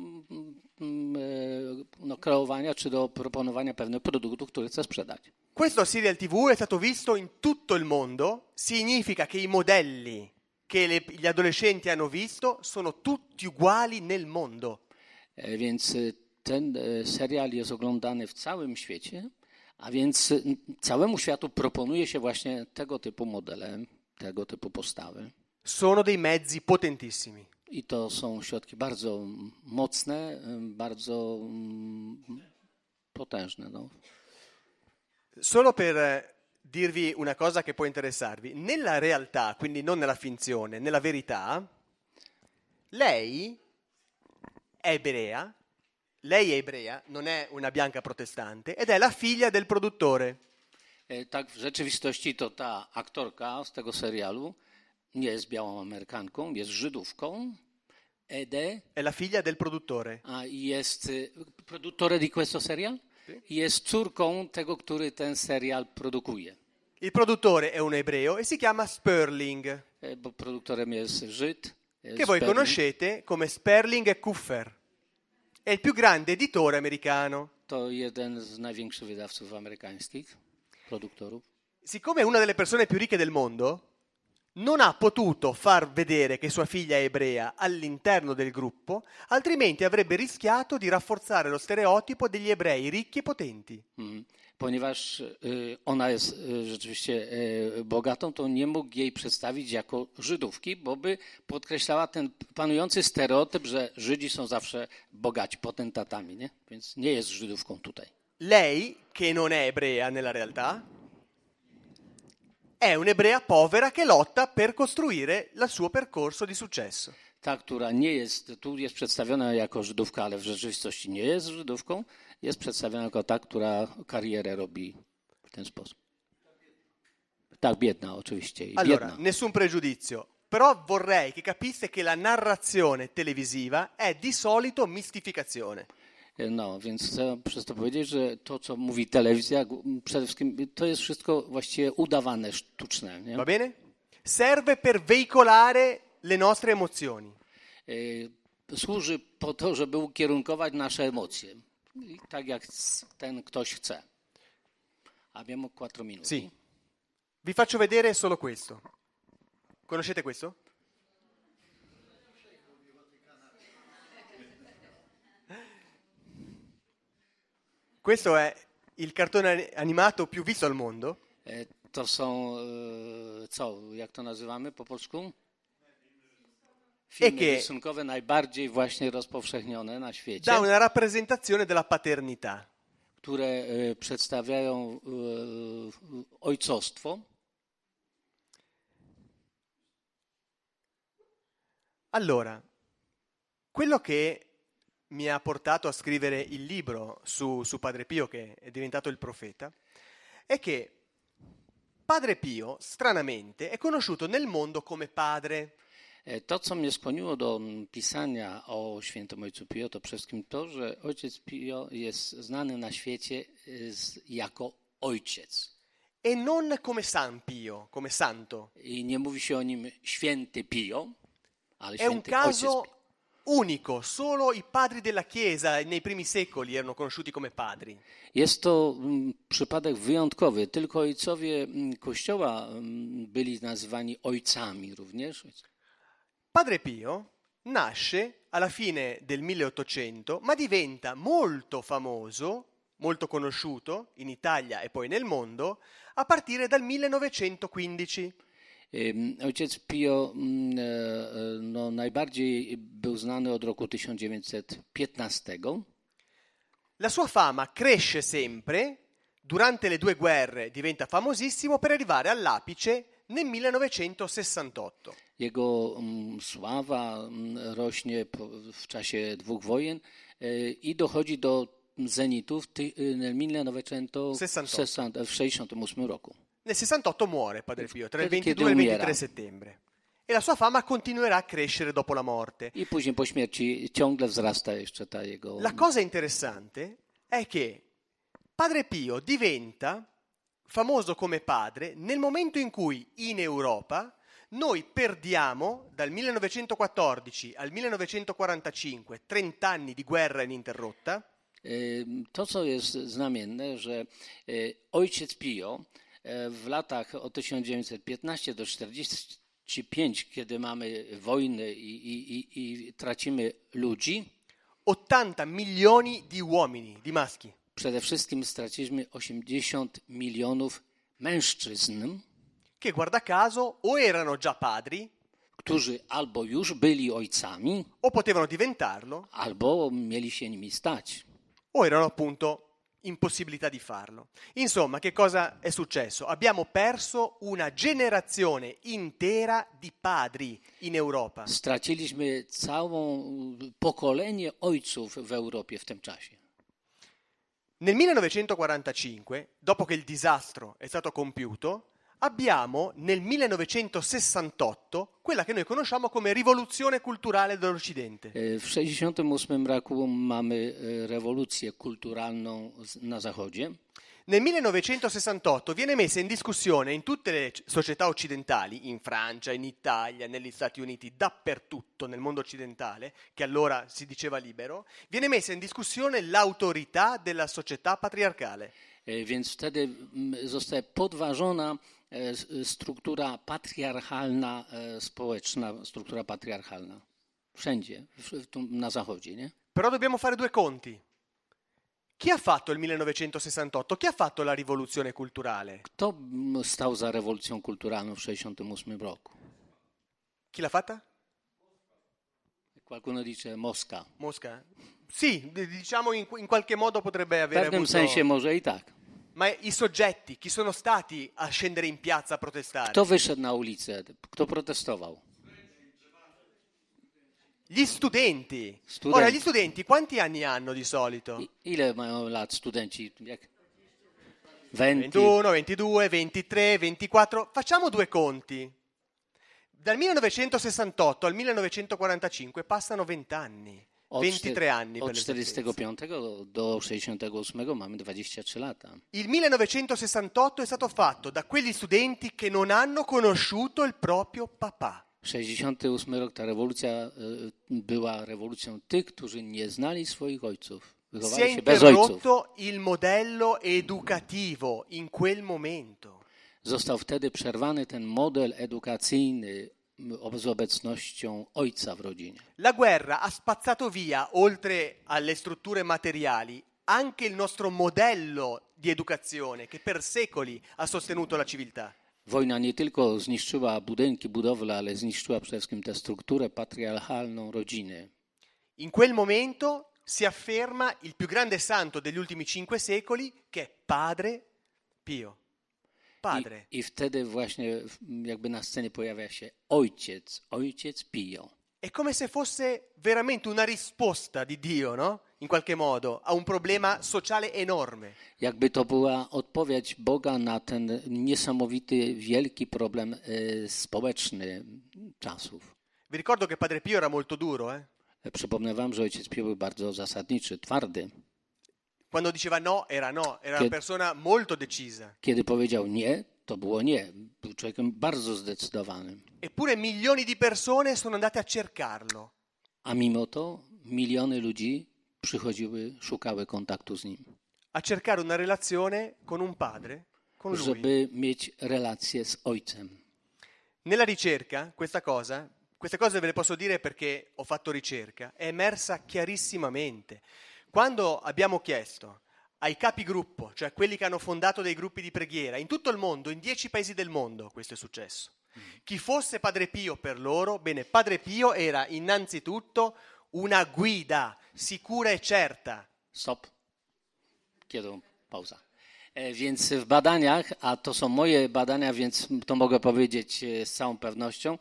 kreowania czy do proponowania pewnych produktów, które chce sprzedać. Questo serial TV è stato visto in tutto il mondo, significa che i modelli che gli adolescenti hanno visto sono tutti uguali nel mondo. Więc ten serial jest oglądany w całym świecie, a więc całemu światu proponuje się właśnie tego typu modele, tego typu postawy. Sono dei mezzi potentissimi. I to są środki bardzo mocne, bardzo potężne. No. Solo per dirvi una cosa che può interessarvi, nella realtà, quindi non nella finzione, nella verità, lei è ebrea, non è una bianca protestante ed è la figlia del produttore. Tak, w rzeczywistości to ta aktorka z tego serialu nie jest białą Amerykanką, jest Żydówką Ed è è la figlia del produttore. jest produttore di questo serial? Jest córką tego, który ten serial produkuje. Il produttore è un ebreo e si chiama Sperling, Bo produktorem jest Żyd. che voi conoscete come Sperling e Kupfer. È il più grande editore americano. To jeden z największych wydawców amerykańskich, produktorów. Siccome è una delle persone più ricche del mondo, non ha potuto far vedere che sua figlia è ebrea all'interno del gruppo, altrimenti avrebbe rischiato di rafforzare lo stereotipo degli ebrei ricchi e potenti. Ponieważ ona jest rzeczywiście bogatą, to nie mógł jej przedstawić jako Żydówki, bo by podkreślała ten panujący stereotyp, że Żydzi są zawsze bogaci, potentatami, nie? Więc nie jest Żydówką tutaj. Lei, che non è ebrea nella realtà, è un'ebrea povera che lotta per costruire il suo percorso di successo. Ta, która nie jest, tu jest przedstawiona jako Żydówka, ale w rzeczywistości nie jest Żydówką, jest przedstawiona jako ta, która karierę robi w ten sposób. Tak, biedna oczywiście. I Allora, biedna. nessun pregiudizio, però vorrei che capisse che la narrazione televisiva è di solito mistificazione. No, więc chcę przez to powiedzieć, że to, co mówi telewizja, przede wszystkim to jest wszystko właściwie udawane, sztuczne. Nie? Va bene? Serve per veicolare le nostre emozioni. Służy po to, żeby ukierunkować nasze emocje. I tak jak ten ktoś chce. Abbiamo 4 minuti. Sì. Vi faccio vedere solo questo. Conoscete questo? Questo è il cartone animato più visto al mondo. To są, co, jak to nazywamy po polsku? Filmy rysunkowe najbardziej właśnie rozpowszechnione na świecie, Da una rappresentazione della paternità. które przedstawiają ojcostwo. Allora, quello che mi ha portato a scrivere il libro su Padre Pio, che è diventato il profeta, è che Padre Pio, stranamente, è conosciuto nel mondo come padre. To, co mnie skłoniło do pisania o świętym ojcu Pio, to przede wszystkim to, że ojciec Pio jest znany na świecie jako ojciec. E non come San Pio, come santo. I nie mówi się o nim święty Pio, ale È un święty ojciec caso Pio. unico, solo i padri della Chiesa nei primi secoli erano conosciuti come padri. Jest to przypadek wyjątkowy. Tylko ojcowie Kościoła byli nazywani ojcami również. Padre Pio nasce alla fine del 1800, ma diventa molto famoso, molto conosciuto in Italia e poi nel mondo, a partire dal 1915. Ojciec Pio no, najbardziej był znany od roku 1915. La sua fama cresce sempre, durante le due guerre diventa famosissimo per arrivare all'apice nel 1968. Jego sława rośnie w czasie 2 wojen i dochodzi do zenitu w 1968 roku. Nel 68 muore Padre Pio, tra il Perché 22 e il umiera. 23 settembre. E la sua fama continuerà a crescere dopo la morte. I później po śmierci ciągle wzrasta jeszcze ta jego... La cosa interessante è che Padre Pio diventa famoso come padre nel momento in cui in Europa noi perdiamo dal 1914 al 1945 30 anni di guerra ininterrotta. To, co jest znamienne, że ojciec Pio w latach od 1915 do 1945, kiedy mamy wojny i tracimy ludzi, 80 milioni di uomini, di maschi. przede wszystkim straciliśmy 80 milionów mężczyzn, che guarda caso o erano già padri którzy albo już byli ojcami, o potevano diventarlo albo mieli się nimi stać. o erano appunto impossibilità di farlo. Insomma, che cosa è successo? Abbiamo perso una generazione intera di padri in Europa. Straciliśmy całą pokolenie ojców w Europie w tym czasie. Nel 1945, dopo che il disastro è stato compiuto, abbiamo nel 1968 quella che noi conosciamo come rivoluzione culturale dell'Occidente. W 1968 roku mamy rewolucję kulturalną na Zachodzie. Nel 1968 viene messa in discussione in tutte le società occidentali, in Francia, in Italia, negli Stati Uniti, dappertutto nel mondo occidentale, che allora si diceva libero, viene messa in discussione l'autorità della società patriarcale. Więc wtedy zostaje podważona struktura patriarchalna, społeczna, struktura patriarchalna. Wszędzie, na Zachodzie, nie? Però dobbiamo fare due conti. Chi ha fatto il 1968? Chi ha fatto la rivoluzione culturale? Kto stał za rewolucją kulturalną w 1968 roku? Chi l'ha fatta? Qualcuno dice Mosca. Mosca? Sì, diciamo in qualche modo potrebbe W avere pewnym avuto... sensie może i tak. Ma i soggetti, chi sono stati a scendere in piazza a protestare? Kto wyszedł na ulicę? Kto protestował? Gli studenti. Studenti. Ora, gli studenti quanti anni hanno di solito? Ile mają lat studenci? 20. 21, 22, 23, 24. Facciamo due conti. Dal 1968 al 1945 passano 20 anni. 23 anni per Od l'esattezza. 45 do 68 mamy 23 lata. Il 1968 è stato fatto da quegli studenti che non hanno conosciuto il proprio papà. 68 rok ta rewolucja była rewolucją tych, którzy nie znali swoich ojców. Si è Wychowali się bez ojców. interrotto il modello educativo in quel momento. Został wtedy przerwany ten model edukacyjny z obecnością ojca w rodzinie. La guerra ha spazzato via, oltre alle strutture materiali, anche il nostro modello di educazione che per secoli ha sostenuto la civiltà. Wojna nie tylko zniszczyła budynki, budowle, ale zniszczyła przede wszystkim tę strukturę patriarchalną rodziny. In quel momento si afferma il più grande santo degli ultimi 5 secoli, che è Padre Pio. Padre. I wtedy właśnie jakby na scenie pojawia się ojciec Pio. È come se fosse veramente una risposta di Dio, no? In qualche modo, a un problema sociale enorme. Jakby to była odpowiedź Boga na ten niesamowity, wielki problem społeczny czasów. Vi ricordo che Padre Pio era molto duro, eh? Przypomnę wam, że ojciec Pio był bardzo zasadniczy, twardy. Quando diceva no, era una persona molto decisa. Kiedy powiedział nie, to było nie. Był człowiekiem bardzo zdecydowanym. Eppure milioni di persone sono andate a cercarlo. A mimo to miliony ludzi przychodziły, szukały kontaktu z nim. A cercare una relazione con un padre, con lui. Żeby mieć relację z ojcem. Nella ricerca, queste cose ve le posso dire perché ho fatto ricerca, è emersa chiarissimamente. Quando abbiamo chiesto ai capigruppo, cioè quelli che hanno fondato dei gruppi di preghiera, in tutto il mondo, in 10 paesi del mondo questo è successo, chi fosse Padre Pio per loro, bene, Padre Pio era innanzitutto una guida sicura e certa. Stop. Kiedy pauza. Więc w badaniach, a to są moje badania, więc to mogę powiedzieć z całą pewnością,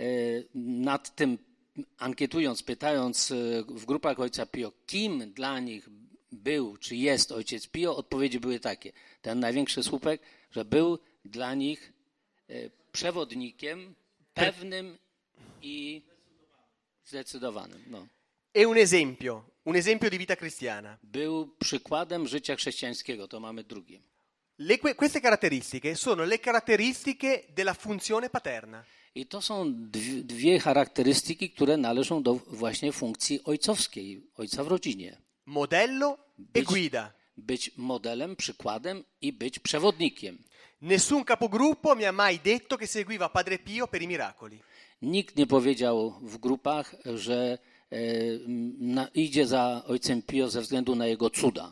nad tym ankietując, pytając w grupach ojca Pio, kim dla nich był, czy jest ojciec Pio, odpowiedzi były takie. Ten największy słupek, że był dla nich przewodnikiem pewnym i zdecydowanym. No. E un esempio di vita cristiana. Był przykładem życia chrześcijańskiego, to mamy drugie. Queste caratteristiche sono le caratteristiche della funzione paterna. I to są dwie charakterystyki, które należą do właśnie funkcji ojcowskiej, ojca w rodzinie. Modello e guida. Być modelem, przykładem i być przewodnikiem. Nessun capogruppo mi ha mai detto che seguiva Padre Pio per i miracoli. Nikt nie powiedział w grupach, że idzie za ojcem Pio ze względu na jego cuda.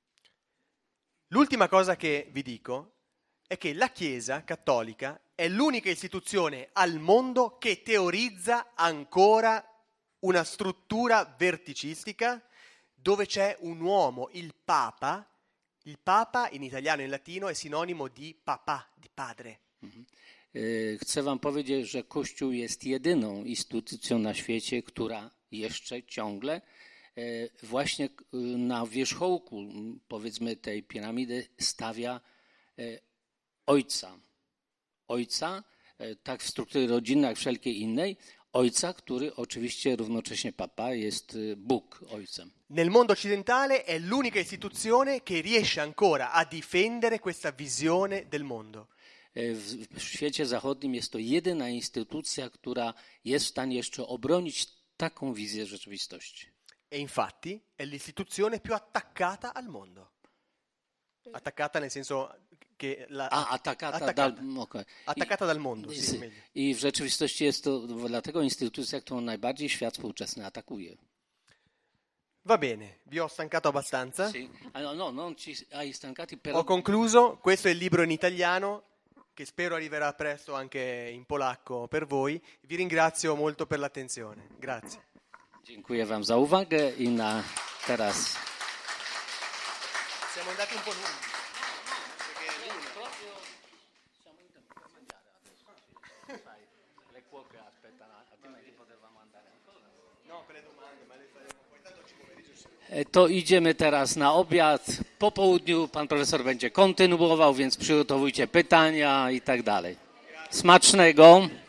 L'ultima cosa che vi dico è che la Chiesa cattolica è l'unica istituzione al mondo che teorizza ancora una struttura verticistica dove c'è un uomo, il Papa. Il Papa in italiano e in latino è sinonimo di papà, di padre. Chcę wam powiedzieć, że Kościół jest jedyną instytucją na świecie, która jeszcze ciągle właśnie na wierzchołku, powiedzmy, tej piramidy stawia ojca. ojca, tak w strukturze rodzinnej, jak wszelkiej innej, ojca, który oczywiście równocześnie papa jest Bóg ojcem. Nel mondo occidentale è l'unica istituzione che riesce ancora a difendere questa visione del mondo. W świecie zachodnim jest to jedyna instytucja, która jest w stanie jeszcze obronić taką wizję rzeczywistości. E infatti è l'istituzione più attaccata al mondo. Attaccata nel senso che attaccata dal mondo. Sì, meglio. I w rzeczywistości jest to dlatego instytucja, którą najbardziej świat współczesny atakuje. Va bene, vi ho stancato abbastanza. Sì. No, non ci hai stancati, però... Ho concluso, questo è il libro in italiano che spero arriverà presto anche in polacco per voi. Vi ringrazio molto per l'attenzione. Grazie. Dziękuję wam za uwagę i na teraz... Siamo andati un po' lunghi. Le cuoche aspettano, altrimenti potevamo andare ancora. No, per le domande, ma le faremo poi, tanto ci pomeriggio. To idziemy teraz na obiad. Po południu pan profesor będzie kontynuował, więc przygotowujcie pytania i tak dalej. Smacznego.